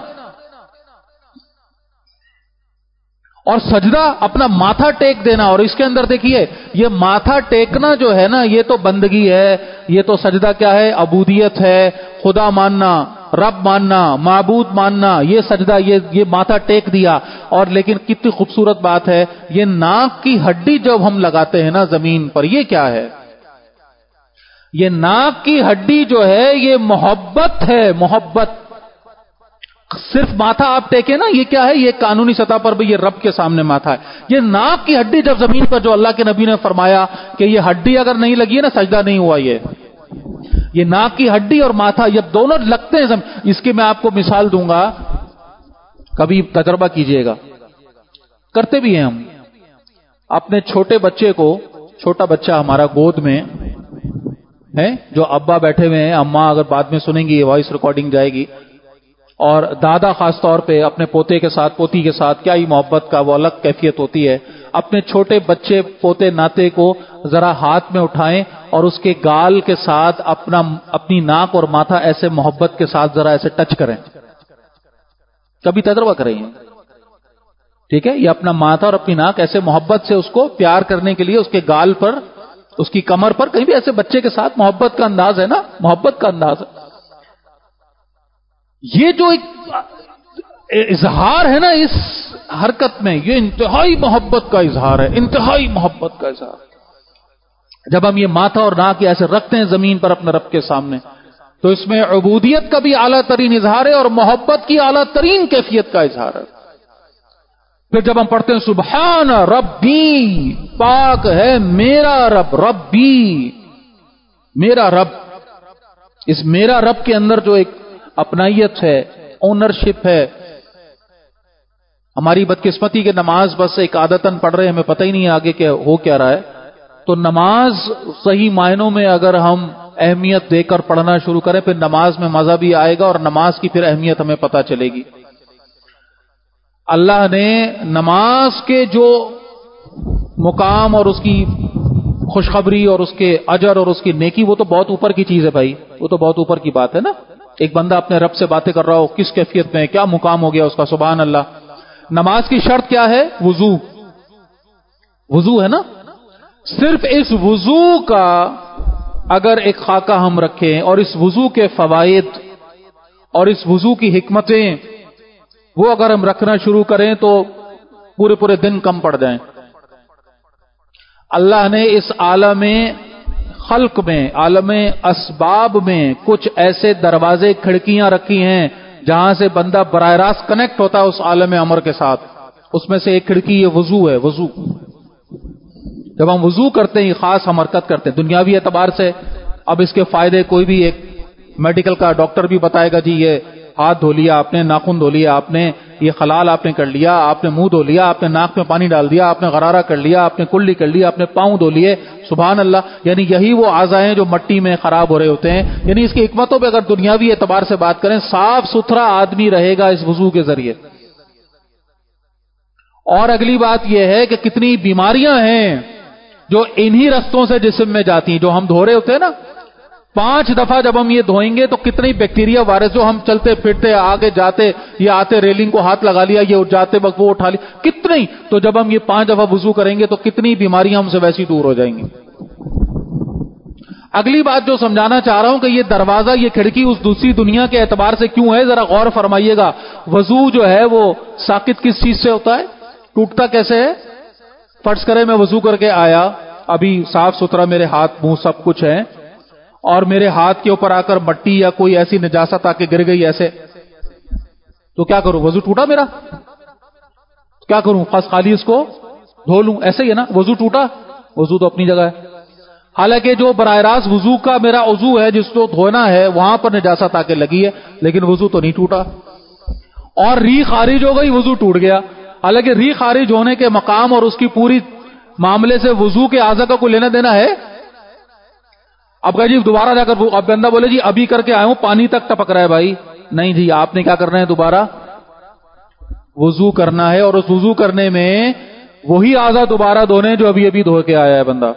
اور سجدہ اپنا ماتھا ٹیک دینا، اور اس کے اندر دیکھیے یہ ماتھا ٹیکنا جو ہے نا، یہ تو بندگی ہے، یہ تو سجدہ کیا ہے؟ عبودیت ہے، خدا ماننا، رب ماننا، معبود ماننا، یہ سجدہ، یہ یہ ماتھا ٹیک دیا۔ اور لیکن کتنی خوبصورت بات ہے، یہ ناک کی ہڈی جب ہم لگاتے ہیں نا زمین پر، یہ کیا ہے؟ یہ ناک کی ہڈی جو ہے یہ محبت ہے، محبت۔ صرف ماتھا آپ ٹیکے نا، یہ کیا ہے؟ یہ قانونی سطح پر بھی یہ رب کے سامنے ماتھا ہے۔ یہ ناک کی ہڈی جب زمین پر، جو اللہ کے نبی نے فرمایا کہ یہ ہڈی اگر نہیں لگی ہے نا سجدہ نہیں ہوا، یہ یہ ناک کی ہڈی اور ماتھا یہ دونوں لگتے ہیں زمین۔ اس کی میں آپ کو مثال دوں گا، کبھی تجربہ کیجئے گا، کرتے بھی ہیں ہم۔ اپنے چھوٹے بچے کو، چھوٹا بچہ ہمارا گود میں ہے، جو ابا بیٹھے ہوئے ہیں، اماں اگر بعد میں سنیں گی یہ وائس ریکارڈنگ جائے گی، اور دادا خاص طور پہ اپنے پوتے کے ساتھ، پوتی کے ساتھ کیا ہی محبت کا وہ الگ کیفیت ہوتی ہے۔ اپنے چھوٹے بچے پوتے ناتے کو ذرا ہاتھ میں اٹھائیں اور اس کے گال کے ساتھ اپنا اپنی ناک اور ماتھا ایسے محبت کے ساتھ ذرا ایسے ٹچ کریں، کبھی تجربہ کریں، ٹھیک ہے؟ یہ اپنا ماتھا اور اپنی ناک ایسے محبت سے اس کو پیار کرنے کے لیے اس کے گال پر اس کی کمر پر کہیں بھی ایسے بچے کے ساتھ محبت کا انداز ہے نا، محبت کا انداز ہے. یہ جو ایک اظہار ہے نا اس حرکت میں، یہ انتہائی محبت کا اظہار ہے، انتہائی محبت کا اظہار. جب ہم یہ ماتھا اور ناک ایسے رکھتے ہیں زمین پر اپنے رب کے سامنے، تو اس میں عبودیت کا بھی اعلیٰ ترین اظہار ہے اور محبت کی اعلیٰ ترین کیفیت کا اظہار ہے. پھر جب ہم پڑھتے ہیں سبحان ربی، پاک ہے میرا رب، ربی میرا رب، اس میرا رب کے اندر جو ایک اپنائیت ہے، اونرشپ ہے. ہماری بدقسمتی کے نماز بس ایک عادتاً پڑھ رہے ہیں، ہمیں پتہ ہی نہیں آگے کہ ہو کیا رہا ہے. تو نماز صحیح معنوں میں اگر ہم اہمیت دے کر پڑھنا شروع کریں، پھر نماز میں مزہ بھی آئے گا اور نماز کی پھر اہمیت ہمیں پتہ چلے گی. اللہ نے نماز کے جو مقام اور اس کی خوشخبری اور اس کے اجر اور اس کی نیکی، وہ تو بہت اوپر کی چیز ہے بھائی، وہ تو بہت اوپر کی بات ہے نا. ایک بندہ اپنے رب سے باتیں کر رہا ہو، کس کیفیت میں، کیا مقام ہو گیا اس کا، سبحان اللہ. نماز کی شرط کیا ہے؟ وضو. وضو ہے نا. صرف اس وضو کا اگر ایک خاکہ ہم رکھیں اور اس وضو کے فوائد اور اس وضو کی حکمتیں وہ اگر ہم رکھنا شروع کریں تو پورے پورے دن کم پڑ جائیں. اللہ نے اس عالم خلق میں، عالم اسباب میں کچھ ایسے دروازے کھڑکیاں رکھی ہیں جہاں سے بندہ براہ راست کنیکٹ ہوتا ہے اس عالم امر کے ساتھ. اس میں سے ایک کھڑکی یہ وضو ہے. وضو جب ہم وضو کرتے ہیں خاص ہم حرکت کرتے ہیں دنیاوی اعتبار سے. اب اس کے فائدے کوئی بھی ایک میڈیکل کا ڈاکٹر بھی بتائے گا، جی یہ ہاتھ دھو لیا آپ نے، ناخن دھو لیا آپ نے، یہ خلال آپ نے کر لیا، آپ نے منہ دھو لیا، آپ نے ناک میں پانی ڈال دیا، آپ نے غرارہ کر لیا، آپ نے کلی کر لیا، آپ نے پاؤں دھو لیے. سبحان اللہ. یعنی یہی وہ اعضاء ہیں جو مٹی میں خراب ہو رہے ہوتے ہیں. یعنی اس کی حکمتوں پہ اگر دنیاوی اعتبار سے بات کریں، صاف ستھرا آدمی رہے گا اس وضو کے ذریعے. اور اگلی بات یہ ہے کہ کتنی بیماریاں ہیں جو انہی رستوں سے جسم میں جاتی ہیں، جو ہم دھو رہے ہوتے ہیں نا. پانچ دفعہ جب ہم یہ دھوئیں گے تو کتنی بیکٹیریا وائرس جو ہم چلتے پھرتے آگے جاتے یا آتے ریلنگ کو ہاتھ لگا لیا، یہ جاتے وقت وہ اٹھا لیا، کتنی. تو جب ہم یہ پانچ دفعہ وضو کریں گے تو کتنی بیماریاں ہم سے ویسی دور ہو جائیں گی. اگلی بات جو سمجھانا چاہ رہا ہوں کہ یہ دروازہ، یہ کھڑکی اس دوسری دنیا کے اعتبار سے کیوں ہے، ذرا غور فرمائیے گا. وضو جو ہے وہ ساقط کس چیز سے ہوتا ہے، ٹوٹتا کیسے ہے؟ فرض کرے میں وضو کر کے آیا، ابھی صاف ستھرا میرے ہاتھ منہ سب کچھ ہے، اور میرے ہاتھ کے اوپر آ کر مٹی یا کوئی ایسی نجاست آ کے گر گئی ایسے، تو کیا کروں؟ وضو ٹوٹا میرا، کیا کروں؟ خاص خالی اس کو دھو لوں؟ ایسے ہی ہے نا. وضو ٹوٹا، وضو تو اپنی جگہ ہے. حالانکہ جو براہ راست وضو کا میرا وضو ہے جس کو دھونا ہے وہاں پر نجاست آ کے لگی ہے، لیکن وضو تو نہیں ٹوٹا. اور ری خارج ہو گئی، وضو ٹوٹ گیا. حالانکہ ری خارج ہونے کے مقام اور اس کی پوری معاملے سے وضو کے اعضاء کا کوئی لینا دینا ہے. اب کہ جی دوبارہ جا کر اب بندہ بولے جی ابھی کر کے آیا ہوں پانی تک ٹپک رہا ہے، بھائی نہیں جی، آپ نے کیا کرنا ہے؟ دوبارہ وضو کرنا ہے، اور اس وضو کرنے میں وہی اعضاء دوبارہ دھونے جو ابھی ابھی دھو کے آیا ہے بندہ.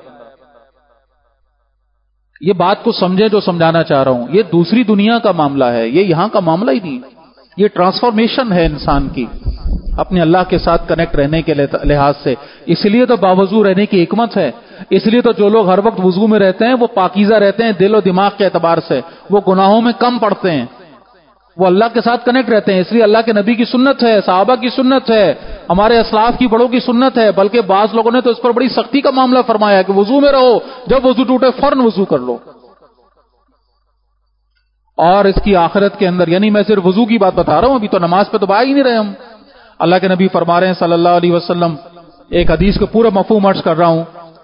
یہ بات کو سمجھے جو سمجھانا چاہ رہا ہوں. یہ دوسری دنیا کا معاملہ ہے، یہ یہاں کا معاملہ ہی نہیں. یہ ٹرانسفارمیشن ہے انسان کی اپنے اللہ کے ساتھ کنیکٹ رہنے کے لحاظ سے. اس لیے تو باوضو رہنے کی حکمت ہے. اس لیے تو جو لوگ ہر وقت وضو میں رہتے ہیں وہ پاکیزہ رہتے ہیں دل و دماغ کے اعتبار سے، وہ گناہوں میں کم پڑتے ہیں، وہ اللہ کے ساتھ کنیکٹ رہتے ہیں. اس لیے اللہ کے نبی کی سنت ہے، صحابہ کی سنت ہے، ہمارے اسلاف کی بڑوں کی سنت ہے. بلکہ بعض لوگوں نے تو اس پر بڑی سختی کا معاملہ فرمایا کہ وضو میں رہو، جب وضو ٹوٹے فوراً وضو کر لو. اور اس کی آخرت کے اندر، یعنی میں صرف وضو کی بات بتا رہا ہوں، ابھی تو نماز پہ تو آ ہی نہیں رہے ہم. اللہ کے نبی فرما رہے ہیں صلی اللہ علیہ وسلم، ایک حدیث کے پورا مفہوم عرض کر رہا ہوں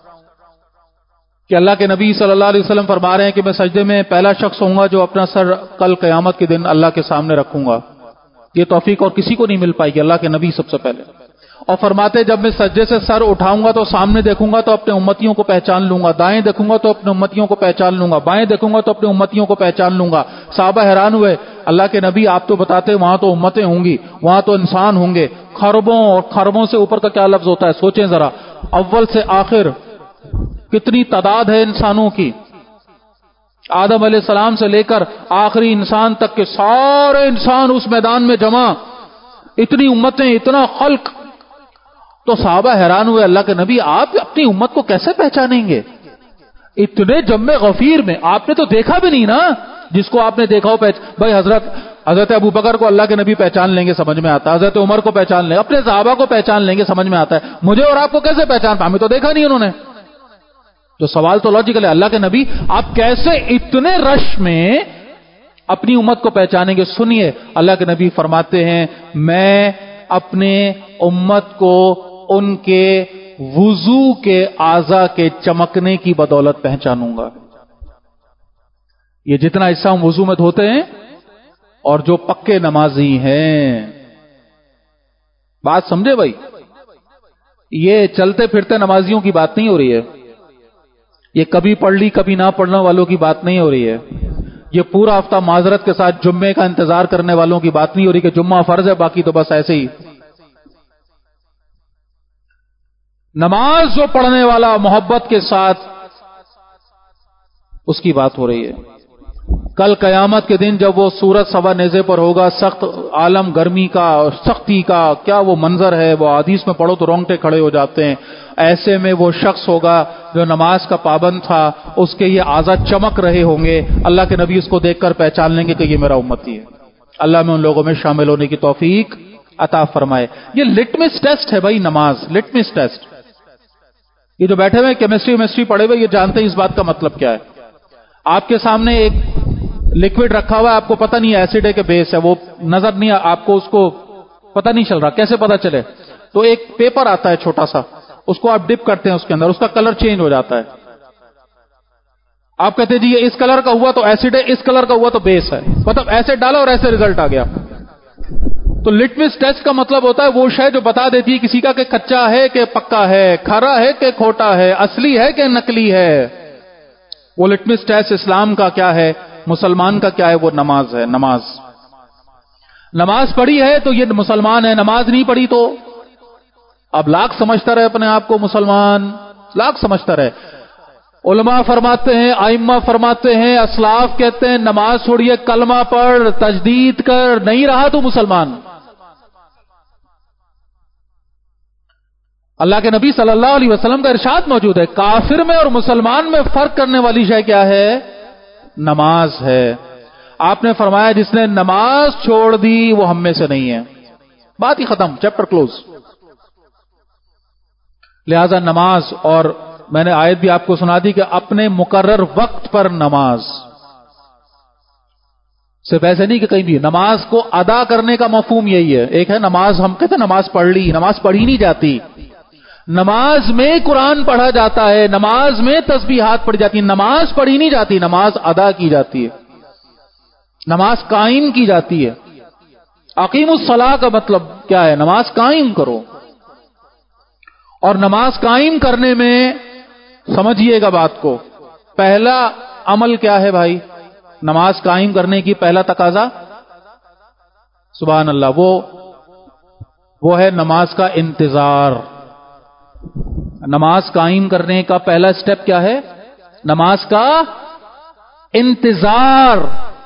کہ اللہ کے نبی صلی اللہ علیہ وسلم فرما رہے ہیں کہ میں سجدے میں پہلا شخص ہوں گا جو اپنا سر کل قیامت کے دن اللہ کے سامنے رکھوں گا. یہ توفیق اور کسی کو نہیں مل پائے گی، اللہ کے نبی سب سے پہلے. اور فرماتے جب میں سجدے سے سر اٹھاؤں گا تو سامنے دیکھوں گا تو اپنے امتیوں کو پہچان لوں گا، دائیں دیکھوں گا تو اپنے امتیوں کو پہچان لوں گا، بائیں دیکھوں گا تو اپنے امتیوں کو پہچان لوں گا. صحابہ حیران ہوئے، اللہ کے نبی آپ تو بتاتے وہاں تو امتیں ہوں گی، وہاں تو انسان ہوں گے، خربوں اور خربوں سے اوپر کا کیا لفظ ہوتا ہے، سوچیں ذرا. اول سے آخر کتنی تعداد ہے انسانوں کی، آدم علیہ السلام سے لے کر آخری انسان تک کے سارے انسان اس میدان میں جمع، اتنی امتیں، اتنا خلق. تو صحابہ حیران ہوئے، اللہ کے نبی آپ اپنی امت کو کیسے پہچانیں گے؟ اتنے جمع غفیر میں آپ نے تو دیکھا بھی نہیں نا، جس کو آپ نے دیکھا ہو پہچ... بھائی حضرت حضرت ابو بکر کو اللہ کے نبی پہچان لیں گے سمجھ میں آتا ہے، حضرت عمر کو پہچان لیں گے، اپنے صحابہ کو پہچان لیں گے سمجھ میں آتا ہے، مجھے اور آپ کو کیسے پہچان پا؟ ہمیں تو دیکھا نہیں انہوں نے. تو سوال تو لاجیکل ہے، اللہ کے نبی آپ کیسے اتنے رش میں اپنی امت کو پہچانیں گے؟ سنیے اللہ کے نبی فرماتے ہیں میں اپنے امت کو ان کے وضو کے اعضاء کے چمکنے کی بدولت پہچانوں گا. یہ جتنا حصہ ہم وضو میں دھوتے ہیں اور جو پکے نمازی ہیں، بات سمجھے بھائی، یہ چلتے پھرتے نمازیوں کی بات نہیں ہو رہی ہے، یہ کبھی پڑھ لی کبھی نہ پڑھنے والوں کی بات نہیں ہو رہی ہے، یہ پورا ہفتہ معذرت کے ساتھ جمعے کا انتظار کرنے والوں کی بات نہیں ہو رہی کہ جمعہ فرض ہے باقی تو بس ایسے ہی. نماز جو پڑھنے والا محبت کے ساتھ، اس کی بات ہو رہی ہے. کل قیامت کے دن جب وہ سورج سوا نیزے پر ہوگا، سخت عالم گرمی کا، سختی کا، کیا وہ منظر ہے، وہ حدیث میں پڑھو تو رونگٹے کھڑے ہو جاتے ہیں. ایسے میں وہ شخص ہوگا جو نماز کا پابند تھا، اس کے یہ اعضاء چمک رہے ہوں گے، اللہ کے نبی اس کو دیکھ کر پہچان لیں گے کہ یہ میرا امتی ہے. اللہ میں ان لوگوں میں شامل ہونے کی توفیق عطا فرمائے. یہ لٹمس ٹیسٹ ہے بھائی، نماز لٹمس ٹیسٹ. یہ جو بیٹھے ہوئے کیمسٹری ویمسٹری پڑھے ہوئے یہ جانتے ہیں اس بات کا مطلب کیا ہے. آپ کے سامنے ایک لکوڈ رکھا ہوا ہے، آپ کو پتہ نہیں ایسڈ ہے کہ بیس ہے، وہ نظر نہیں، آپ کو اس کو پتہ نہیں چل رہا، کیسے پتہ چلے؟ تو ایک پیپر آتا ہے چھوٹا سا، اس کو آپ ڈپ کرتے ہیں اس کے اندر، اس کا کلر چینج ہو جاتا ہے. آپ کہتے ہیں جی یہ اس کلر کا ہوا تو ایسڈ ہے، اس کلر کا ہوا تو بیس ہے، مطلب ایسے ڈالا اور ایسے ریزلٹ آ گیا. تو لٹمس ٹیسٹ کا مطلب ہوتا ہے وہ شے جو بتا دیتی ہے کسی کا کہ کچا ہے کہ پکا ہے، کھرا ہے کہ کھوٹا ہے، اصلی ہے کہ نکلی ہے. وہ لٹمس ٹیسٹ اسلام کا کیا ہے، مسلمان کا کیا ہے، وہ نماز ہے. نماز نماز پڑھی ہے تو یہ مسلمان ہے، نماز نہیں پڑھی تو اب لاکھ سمجھتا رہے اپنے آپ کو مسلمان، لاکھ سمجھتا رہے. علماء فرماتے ہیں، ائمہ فرماتے ہیں، اسلاف کہتے ہیں نماز چھوڑیے، کلمہ پڑھ، تجدید کر، نہیں رہا تو مسلمان. اللہ کے نبی صلی اللہ علیہ وسلم کا ارشاد موجود ہے، کافر میں اور مسلمان میں فرق کرنے والی شے کیا ہے؟ نماز ہے. آپ نے فرمایا جس نے نماز چھوڑ دی وہ ہم میں سے نہیں ہے. بات ہی ختم، چیپٹر کلوز. لہذا نماز، اور میں نے آیت بھی آپ کو سنا دی کہ اپنے مقرر وقت پر نماز، صرف ایسے نہیں کہ کہیں بھی. نماز کو ادا کرنے کا مفہوم یہی ہے. ایک ہے نماز، ہم کہتے ہیں نماز پڑھ لی، نماز پڑھی نہیں جاتی. نماز میں قرآن پڑھا جاتا ہے، نماز میں تسبیحات پڑھی جاتی ہیں، نماز پڑھی نہیں جاتی، نماز ادا کی جاتی ہے، نماز قائم کی جاتی ہے. اقیم الصلاۃ کا مطلب کیا ہے؟ نماز قائم کرو. اور نماز قائم کرنے میں سمجھیے گا بات کو، پہلا عمل کیا ہے بھائی؟ نماز قائم کرنے کی پہلا تقاضا، سبحان اللہ، وہ وہ ہے نماز کا انتظار. نماز قائم کرنے کا پہلا سٹیپ کیا ہے؟ نماز کا انتظار.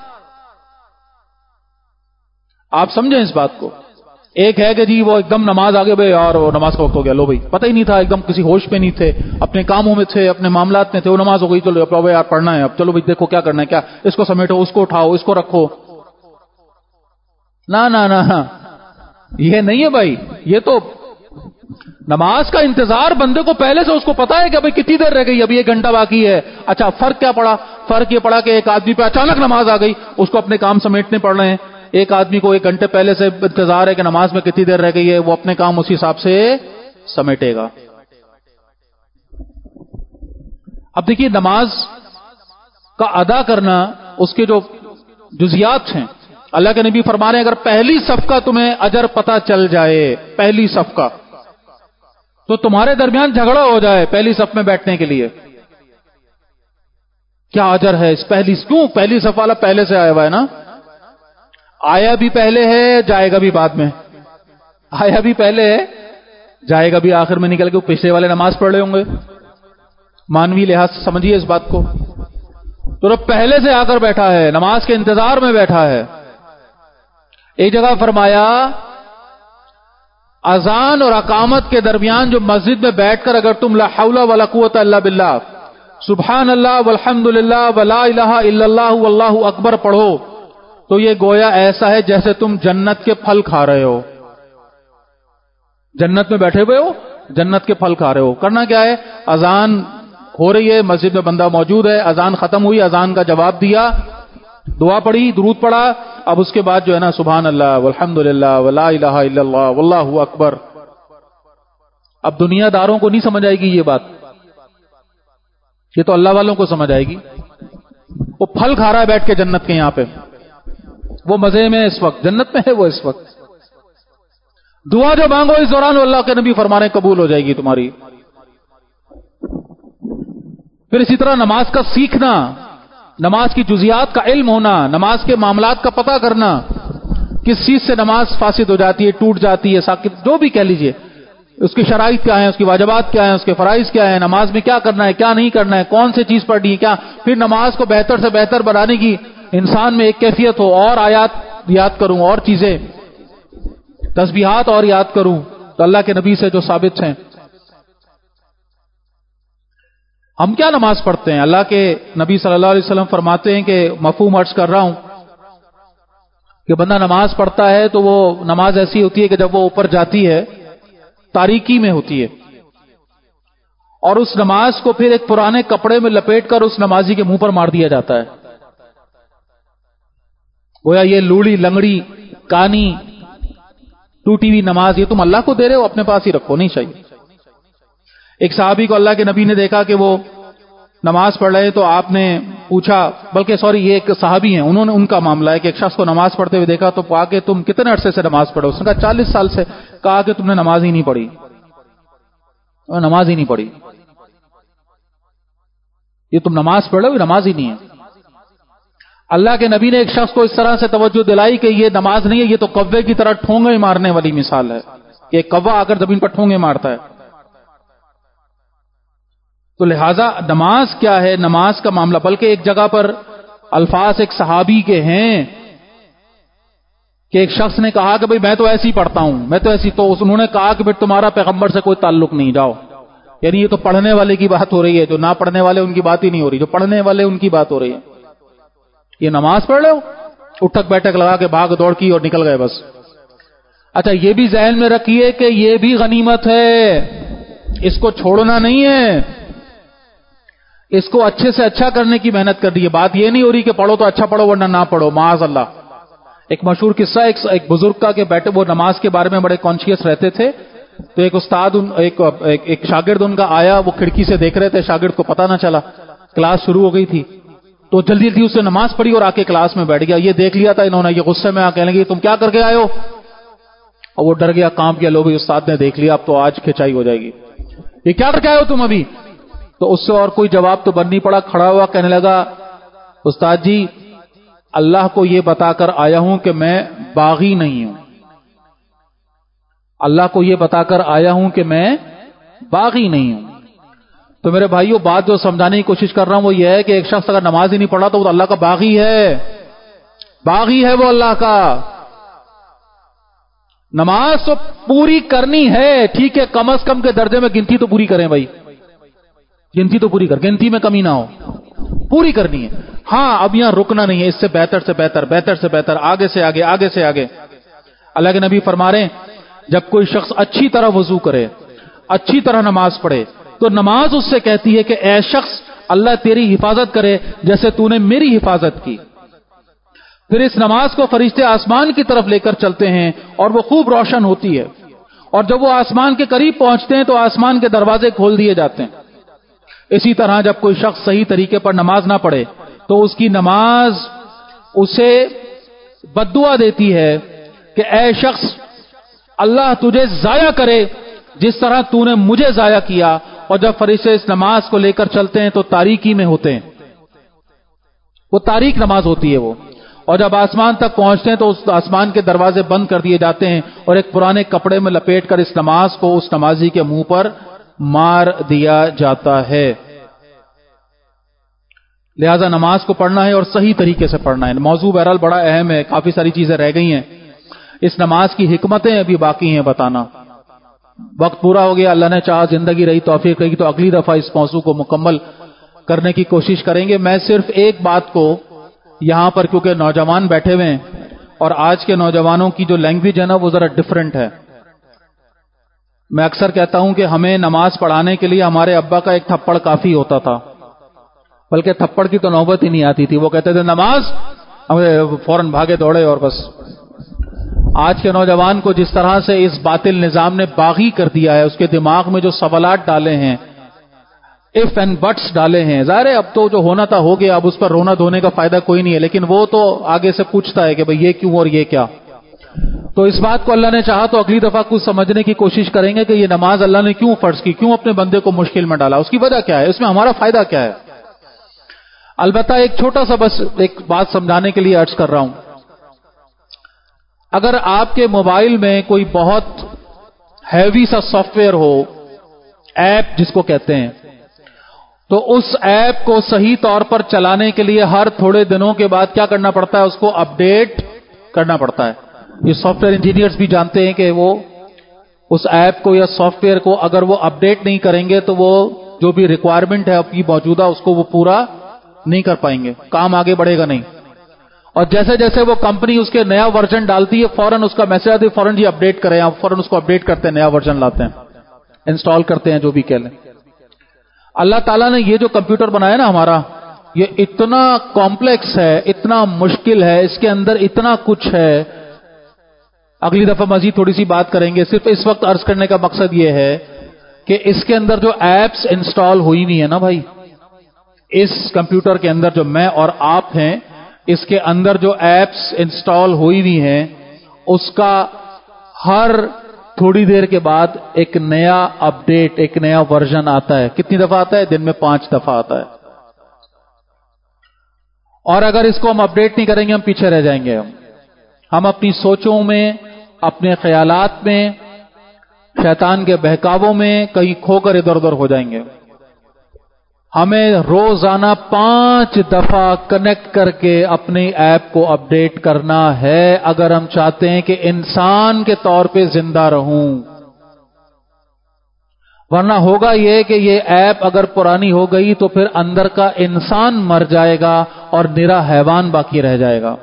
آپ سمجھیں اس بات کو. ایک ہے کہ جی وہ ایک دم نماز آگے بھائی اور وہ نماز کا وقت ہو گیا، لو بھائی پتہ ہی نہیں تھا، ایک دم کسی ہوش پہ نہیں تھے، اپنے کاموں میں تھے، اپنے معاملات میں تھے، وہ نماز ہو گئی، چلو اب یار پڑھنا ہے، اب چلو بھائی دیکھو کیا کرنا ہے، کیا اس کو سمیٹو، اس کو اٹھاؤ، اس کو رکھو. نہ نہ نہ یہ نہیں ہے بھائی. یہ تو نماز کا انتظار بندے کو پہلے سے اس کو پتا ہے کہ ابھی کتنی دیر رہ گئی، ابھی ایک گھنٹہ باقی ہے. اچھا فرق کیا پڑا؟ فرق یہ پڑا کہ ایک آدمی پہ اچانک نماز آ گئی، اس کو اپنے کام سمیٹنے پڑ رہے ہیں. ایک آدمی کو ایک گھنٹے پہلے سے انتظار ہے کہ نماز میں کتنی دیر رہ گئی ہے، وہ اپنے کام اسی حساب سے سمیٹے گا. اب دیکھیے نماز کا ادا کرنا، اس کے جو جزیات ہیں، اللہ کے نبی فرما رہے ہیں اگر پہلی صف کا تمہیں اجر پتہ چل جائے، پہلی صف کا، تو تمہارے درمیان جھگڑا ہو جائے پہلی صف میں بیٹھنے کے لیے، کیا اجر ہے اس پہلی؟ کیوں پہلی صف والا پہلے سے آیا ہوا ہے نا، آیا بھی پہلے ہے، جائے گا بھی بعد میں. آیا بھی پہلے ہے، جائے گا بھی آخر میں نکل کے. پچھلے والے نماز پڑھ رہے ہوں گے، مانوی لحاظ سے سمجھیے اس بات کو. تو رب پہلے سے آ کر بیٹھا ہے، نماز کے انتظار میں بیٹھا ہے. ایک جگہ فرمایا اذان اور اقامت کے درمیان جو مسجد میں بیٹھ کر اگر تم لا حول ولا قوت الا باللہ سبحان اللہ والحمد للہ ولا الہ الا اللہ واللہ اکبر پڑھو تو یہ گویا ایسا ہے جیسے تم جنت کے پھل کھا رہے ہو. جنت میں بیٹھے ہوئے ہو, جنت کے پھل کھا رہے ہو. کرنا کیا ہے, اذان ہو رہی ہے, مسجد میں بندہ موجود ہے, اذان ختم ہوئی, اذان کا جواب دیا, دعا پڑھی, درود پڑھا, اب اس کے بعد جو ہے نا سبحان اللہ والحمد للہ ولا الہ الا اللہ واللہ اکبر. اب دنیا داروں کو نہیں سمجھ آئے گی یہ بات, یہ تو اللہ والوں کو سمجھ آئے گی. وہ پھل کھا رہا ہے بیٹھ کے جنت کے یہاں پہ, وہ مزے میں اس وقت, جنت میں ہے وہ اس وقت. دعا جو مانگو اس دوران اللہ کے نبی فرمانے قبول ہو جائے گی تمہاری. پھر اسی طرح نماز کا سیکھنا, نماز کی جزیات کا علم ہونا, نماز کے معاملات کا پتہ کرنا, کس چیز سے نماز فاسد ہو جاتی ہے, ٹوٹ جاتی ہے, ساکت جو بھی کہہ لیجئے, اس کی شرائط کیا ہیں, اس کی واجبات کیا ہیں, اس کے فرائض کیا ہیں, نماز میں کیا کرنا ہے کیا نہیں کرنا ہے, کون سی چیز پڑھنی ہے کیا. پھر نماز کو بہتر سے بہتر بنانے کی انسان میں ایک کیفیت ہو, اور آیات یاد کروں, اور چیزیں, تسبیحات اور یاد کروں, تو اللہ کے نبی سے جو ثابت ہیں. ہم کیا نماز پڑھتے ہیں؟ اللہ کے نبی صلی اللہ علیہ وسلم فرماتے ہیں کہ مفہوم عرض کر رہا ہوں کہ بندہ نماز پڑھتا ہے تو وہ نماز ایسی ہوتی ہے کہ جب وہ اوپر جاتی ہے تاریکی میں ہوتی ہے, اور اس نماز کو پھر ایک پرانے کپڑے میں لپیٹ کر اس نمازی کے منہ پر مار دیا جاتا ہے. گویا یہ لوڑی لنگڑی کانی ٹوٹی ہوئی نماز یہ تم اللہ کو دے رہے ہو, اپنے پاس ہی رکھو, نہیں چاہیے. ایک صحابی کو اللہ کے نبی نے دیکھا کہ وہ نماز پڑھ رہے, تو آپ نے پوچھا, بلکہ سوری یہ ایک صحابی ہیں, انہوں نے ان کا معاملہ ہے کہ ایک شخص کو نماز پڑھتے ہوئے دیکھا تو کہا کہ تم کتنے عرصے سے نماز پڑھو؟ اس نے کہا چالیس سال سے. کہا کہ تم نے نماز ہی نہیں پڑھی, نماز ہی نہیں پڑھی, یہ تم نماز پڑھ رہے ہو, نماز ہی نہیں ہے. اللہ کے نبی نے ایک شخص کو اس طرح سے توجہ دلائی کہ یہ نماز نہیں ہے, یہ تو کوے کی طرح ٹھونگے مارنے والی مثال ہے, کہ ایک کوا آ کر زمین پر ٹھونگے مارتا ہے. تو لہذا نماز کیا ہے, نماز کا معاملہ, بلکہ ایک جگہ پر الفاظ ایک صحابی کے ہیں کہ ایک شخص نے کہا کہ بھئی میں تو ایسی پڑھتا ہوں, میں تو ایسی, تو انہوں نے کہا کہ پھر تمہارا پیغمبر سے کوئی تعلق نہیں, جاؤ. یعنی یہ تو پڑھنے والے کی بات ہو رہی ہے, جو نہ پڑھنے والے ان کی بات ہی نہیں ہو رہی, جو پڑھنے والے ان کی بات ہو رہی ہے. یہ نماز پڑھ رہے ہو, اٹھک بیٹھک لگا کے بھاگ دوڑ کی اور نکل گئے بس. اچھا یہ بھی ذہن میں رکھیے کہ یہ بھی غنیمت ہے, اس کو چھوڑنا نہیں ہے, اس کو اچھے سے اچھا کرنے کی محنت کر دی ہے. بات یہ نہیں ہو رہی کہ پڑھو تو اچھا پڑھو ورنہ نہ پڑھو, معاذ اللہ. ایک مشہور قصہ, ایک, ایک بزرگ کا کہ بیٹھے وہ نماز کے بارے میں بڑے کانشیس رہتے تھے, تو ایک استاد ان, ایک, ایک, ایک شاگرد ان کا آیا, وہ کھڑکی سے دیکھ رہے تھے, شاگرد کو پتہ نہ چلا, کلاس شروع ہو گئی تھی, تو جلدی جلدی اس نے نماز پڑھی اور آ کے کلاس میں بیٹھ گیا. یہ دیکھ لیا تھا انہوں نے, یہ غصے میں آ کہنے لگے تم کیا کر کے آئے ہو, اور وہ ڈر گیا, کانپ گیا, لوگ استاد نے دیکھ لیا, اب تو آج کھچائی ہو جائے گی, یہ کیا کر کے آئے ہو تم ابھی. تو اس سے اور کوئی جواب تو بن نہیں پڑا, کھڑا ہوا کہنے لگا استاد جی اللہ کو یہ بتا کر آیا ہوں کہ میں باغی نہیں ہوں, اللہ کو یہ بتا کر آیا ہوں کہ میں باغی نہیں ہوں. تو میرے بھائیو بات جو سمجھانے کی کوشش کر رہا ہوں وہ یہ ہے کہ ایک شخص اگر نماز ہی نہیں پڑھا تو وہ اللہ کا باغی ہے, باغی ہے وہ اللہ کا. نماز تو پوری کرنی ہے, ٹھیک ہے, کم از کم کے درجے میں گنتی تو پوری کریں بھائی, گنتی تو پوری کر, گنتی میں کمی نہ ہو, پوری کرنی ہے. ہاں اب یہاں رکنا نہیں ہے, اس سے بہتر سے بہتر, بہتر سے بہتر, آگے سے آگے, آگے سے آگے. اللہ کے نبی فرما رہے ہیں جب کوئی شخص اچھی طرح وضو کرے, اچھی طرح نماز پڑھے, تو نماز اس سے کہتی ہے کہ اے شخص اللہ تیری حفاظت کرے جیسے تو نے میری حفاظت کی. پھر اس نماز کو فرشتے آسمان کی طرف لے کر چلتے ہیں اور وہ خوب روشن ہوتی ہے, اور جب وہ آسمان کے قریب پہنچتے ہیں تو آسمان کے دروازے کھول دیے جاتے ہیں. اسی طرح جب کوئی شخص صحیح طریقے پر نماز نہ پڑھے تو اس کی نماز اسے بددعا دیتی ہے کہ اے شخص اللہ تجھے ضائع کرے جس طرح تو نے مجھے ضائع کیا. اور جب فرشتے اس نماز کو لے کر چلتے ہیں تو تاریکی میں ہوتے ہیں, وہ تاریک نماز ہوتی ہے وہ, اور جب آسمان تک پہنچتے ہیں تو اس آسمان کے دروازے بند کر دیے جاتے ہیں اور ایک پرانے کپڑے میں لپیٹ کر اس نماز کو اس نمازی کے منہ پر مار دیا جاتا ہے. لہذا نماز کو پڑھنا ہے اور صحیح طریقے سے پڑھنا ہے. موضوع بہرحال بڑا اہم ہے, کافی ساری چیزیں رہ گئی ہیں, اس نماز کی حکمتیں ابھی باقی ہیں بتانا. وقت پورا ہو گیا, اللہ نے چاہا زندگی رہی توفیق رہی تو اگلی دفعہ اس موضوع کو مکمل کرنے کی کوشش کریں گے. میں صرف ایک بات کو یہاں پر، کیونکہ نوجوان بیٹھے ہوئے ہیں اور آج کے نوجوانوں کی جو لینگویج ہے نا وہ ذرا ڈفرنٹ ہے. میں اکثر کہتا ہوں کہ ہمیں نماز پڑھانے کے لیے ہمارے ابا کا ایک تھپڑ کافی ہوتا تھا، بلکہ تھپڑ کی تو نوبت ہی نہیں آتی تھی. وہ کہتے تھے نماز، فوراً بھاگے دوڑے اور بس. آج کے نوجوان کو جس طرح سے اس باطل نظام نے باغی کر دیا ہے، اس کے دماغ میں جو سوالات ڈالے ہیں، اف اینڈ بٹس ڈالے ہیں، ظاہر ہے اب تو جو ہونا تھا ہو گیا، اب اس پر رونا دھونے کا فائدہ کوئی نہیں ہے، لیکن وہ تو آگے سے پوچھتا ہے کہ بھئی یہ کیوں اور یہ کیا. تو اس بات کو اللہ نے چاہا تو اگلی دفعہ کچھ سمجھنے کی کوشش کریں گے کہ یہ نماز اللہ نے کیوں فرض کی، کیوں اپنے بندے کو مشکل میں ڈالا، اس کی وجہ کیا ہے، اس میں ہمارا فائدہ کیا ہے. البتہ ایک چھوٹا سا بس ایک بات سمجھانے کے لیے عرض کر رہا ہوں. اگر آپ کے موبائل میں کوئی بہت ہیوی سا سافٹ ویئر ہو، ایپ جس کو کہتے ہیں، تو اس ایپ کو صحیح طور پر چلانے کے لیے ہر تھوڑے دنوں کے بعد کیا کرنا پڑتا ہے، اس کو اپڈیٹ کرنا پڑتا ہے. یہ سافٹ ویئر انجینئرز بھی جانتے ہیں کہ وہ اس ایپ کو یا سافٹ ویئر کو اگر وہ اپڈیٹ نہیں کریں گے تو وہ جو بھی ریکوائرمنٹ ہے اپنی موجودہ اس کو وہ پورا نہیں کر پائیں گے، کام آگے بڑھے گا نہیں. اور جیسے جیسے وہ کمپنی اس کے نیا ورژن ڈالتی ہے فوراً اس کا میسج آتی ہے فوراً جی اپڈیٹ کریں، آپ فوراً اس کو اپڈیٹ کرتے ہیں، نیا ورژن لاتے ہیں، انسٹال کرتے ہیں، جو بھی کہہ لیں. اللہ تعالیٰ نے یہ جو کمپیوٹر بنایا نا ہمارا، یہ اتنا کمپلیکس ہے، اتنا مشکل ہے، اس کے اندر اتنا کچھ ہے. اگلی دفعہ مزید تھوڑی سی بات کریں گے. صرف اس وقت عرض کرنے کا مقصد یہ ہے کہ اس کے اندر جو ایپس انسٹال ہوئی ہوئی ہیں نا بھائی، اس کمپیوٹر کے اندر جو میں اور آپ ہیں، اس کے اندر جو ایپس انسٹال ہوئی ہوئی ہیں، اس کا ہر تھوڑی دیر کے بعد ایک نیا اپڈیٹ، ایک نیا ورژن آتا ہے. کتنی دفعہ آتا ہے؟ دن میں پانچ دفعہ آتا ہے. اور اگر اس کو ہم اپڈیٹ نہیں کریں گے ہم پیچھے رہ جائیں گے. ہم ہم اپنی سوچوں میں، اپنے خیالات میں، شیطان کے بہکاووں میں کہیں کھو کر ادھر ادھر ہو جائیں گے. ہمیں روزانہ پانچ دفعہ کنیکٹ کر کے اپنی ایپ کو اپڈیٹ کرنا ہے اگر ہم چاہتے ہیں کہ انسان کے طور پہ زندہ رہوں. ورنہ ہوگا یہ کہ یہ ایپ اگر پرانی ہو گئی تو پھر اندر کا انسان مر جائے گا اور نرا حیوان باقی رہ جائے گا.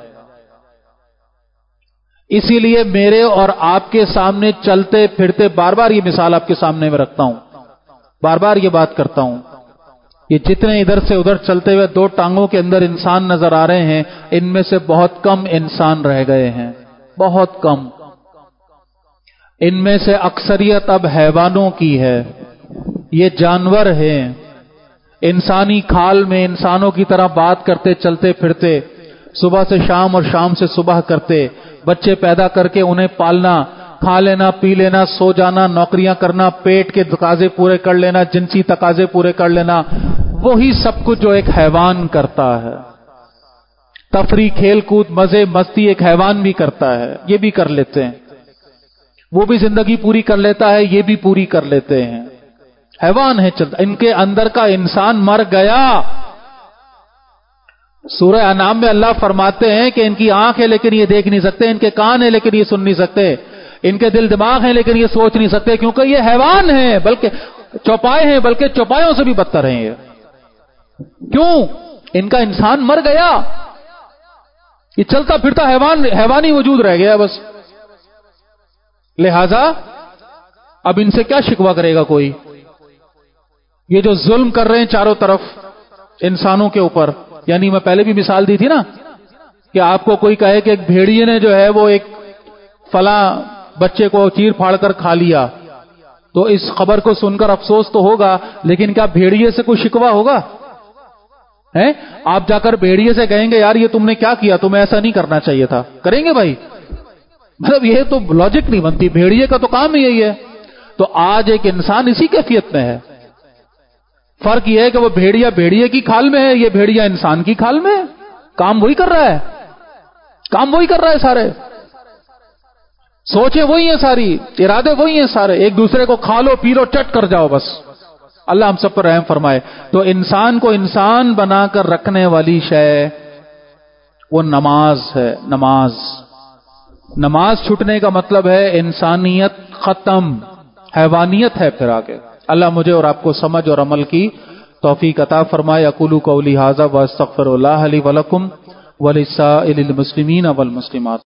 اسی لیے میرے اور آپ کے سامنے چلتے پھرتے، بار بار یہ مثال آپ کے سامنے میں رکھتا ہوں، بار بار یہ بات کرتا ہوں، یہ جتنے ادھر سے ادھر چلتے ہوئے دو ٹانگوں کے اندر انسان نظر آ رہے ہیں، ان میں سے بہت کم انسان رہ گئے ہیں، بہت کم. ان میں سے اکثریت اب حیوانوں کی ہے. یہ جانور ہیں، انسانی کھال میں انسانوں کی طرح بات کرتے، چلتے پھرتے، صبح سے شام اور شام سے صبح کرتے، بچے پیدا کر کے انہیں پالنا، کھا لینا، پی لینا، سو جانا، نوکریاں کرنا، پیٹ کے تقاضے پورے کر لینا، جنسی تقاضے پورے کر لینا، وہی سب کچھ جو ایک حیوان کرتا ہے. تفریح، کھیل کود، مزے مستی ایک حیوان بھی کرتا ہے، یہ بھی کر لیتے ہیں. وہ بھی زندگی پوری کر لیتا ہے، یہ بھی پوری کر لیتے ہیں. حیوان ہے چلتا. ان کے اندر کا انسان مر گیا. سورہ انعام میں اللہ فرماتے ہیں کہ ان کی آنکھ ہے لیکن یہ دیکھ نہیں سکتے، ان کے کان ہیں لیکن یہ سن نہیں سکتے، ان کے دل دماغ ہیں لیکن یہ سوچ نہیں سکتے، کیونکہ یہ حیوان ہیں، بلکہ چوپائے ہیں، بلکہ چوپایوں سے بھی بدتر ہیں. یہ کیوں؟ ان کا انسان مر گیا، یہ چلتا پھرتا حیوان، حیوانی وجود رہ گیا بس. لہذا اب ان سے کیا شکوہ کرے گا کوئی؟ یہ جو ظلم کر رہے ہیں چاروں طرف انسانوں کے اوپر، یعنی میں پہلے بھی مثال دی تھی نا کہ آپ کو کوئی کہے کہ ایک بھیڑیے نے جو ہے وہ ایک فلاں بچے کو چیر پھاڑ کر کھا لیا، تو اس خبر کو سن کر افسوس تو ہوگا، لیکن کیا بھیڑیے سے کوئی شکوہ ہوگا؟ ہیں آپ جا کر بھیڑیے سے کہیں گے یار یہ تم نے کیا کیا، تمہیں ایسا نہیں کرنا چاہیے تھا، کریں گے بھائی؟ مطلب یہ تو لاجک نہیں بنتی. بھیڑیے کا تو کام ہی یہی ہے. تو آج ایک انسان اسی کیفیت میں ہے. فرق یہ ہے کہ وہ بھیڑیا بھیڑیے کی کھال میں ہے، یہ بھیڑیا انسان کی کھال میں ہے. کام وہی کر رہا ہے، کام وہی کر رہا ہے، سارے سوچیں وہی ہیں، ساری ارادے وہی ہیں سارے. ایک دوسرے کو کھا لو، پی لو، چٹ کر جاؤ بس. اللہ ہم سب پر رحم فرمائے. تو انسان کو انسان بنا کر رکھنے والی شے وہ نماز ہے. نماز نماز چھوٹنے کا مطلب ہے انسانیت ختم، حیوانیت ہے پھر آگے. اللہ مجھے اور آپ کو سمجھ اور عمل کی توفیق عطا فرمائے. اقول قولی ھذا واستغفر اللہ لی ولکم ولسائر المسلمین والمسلمات.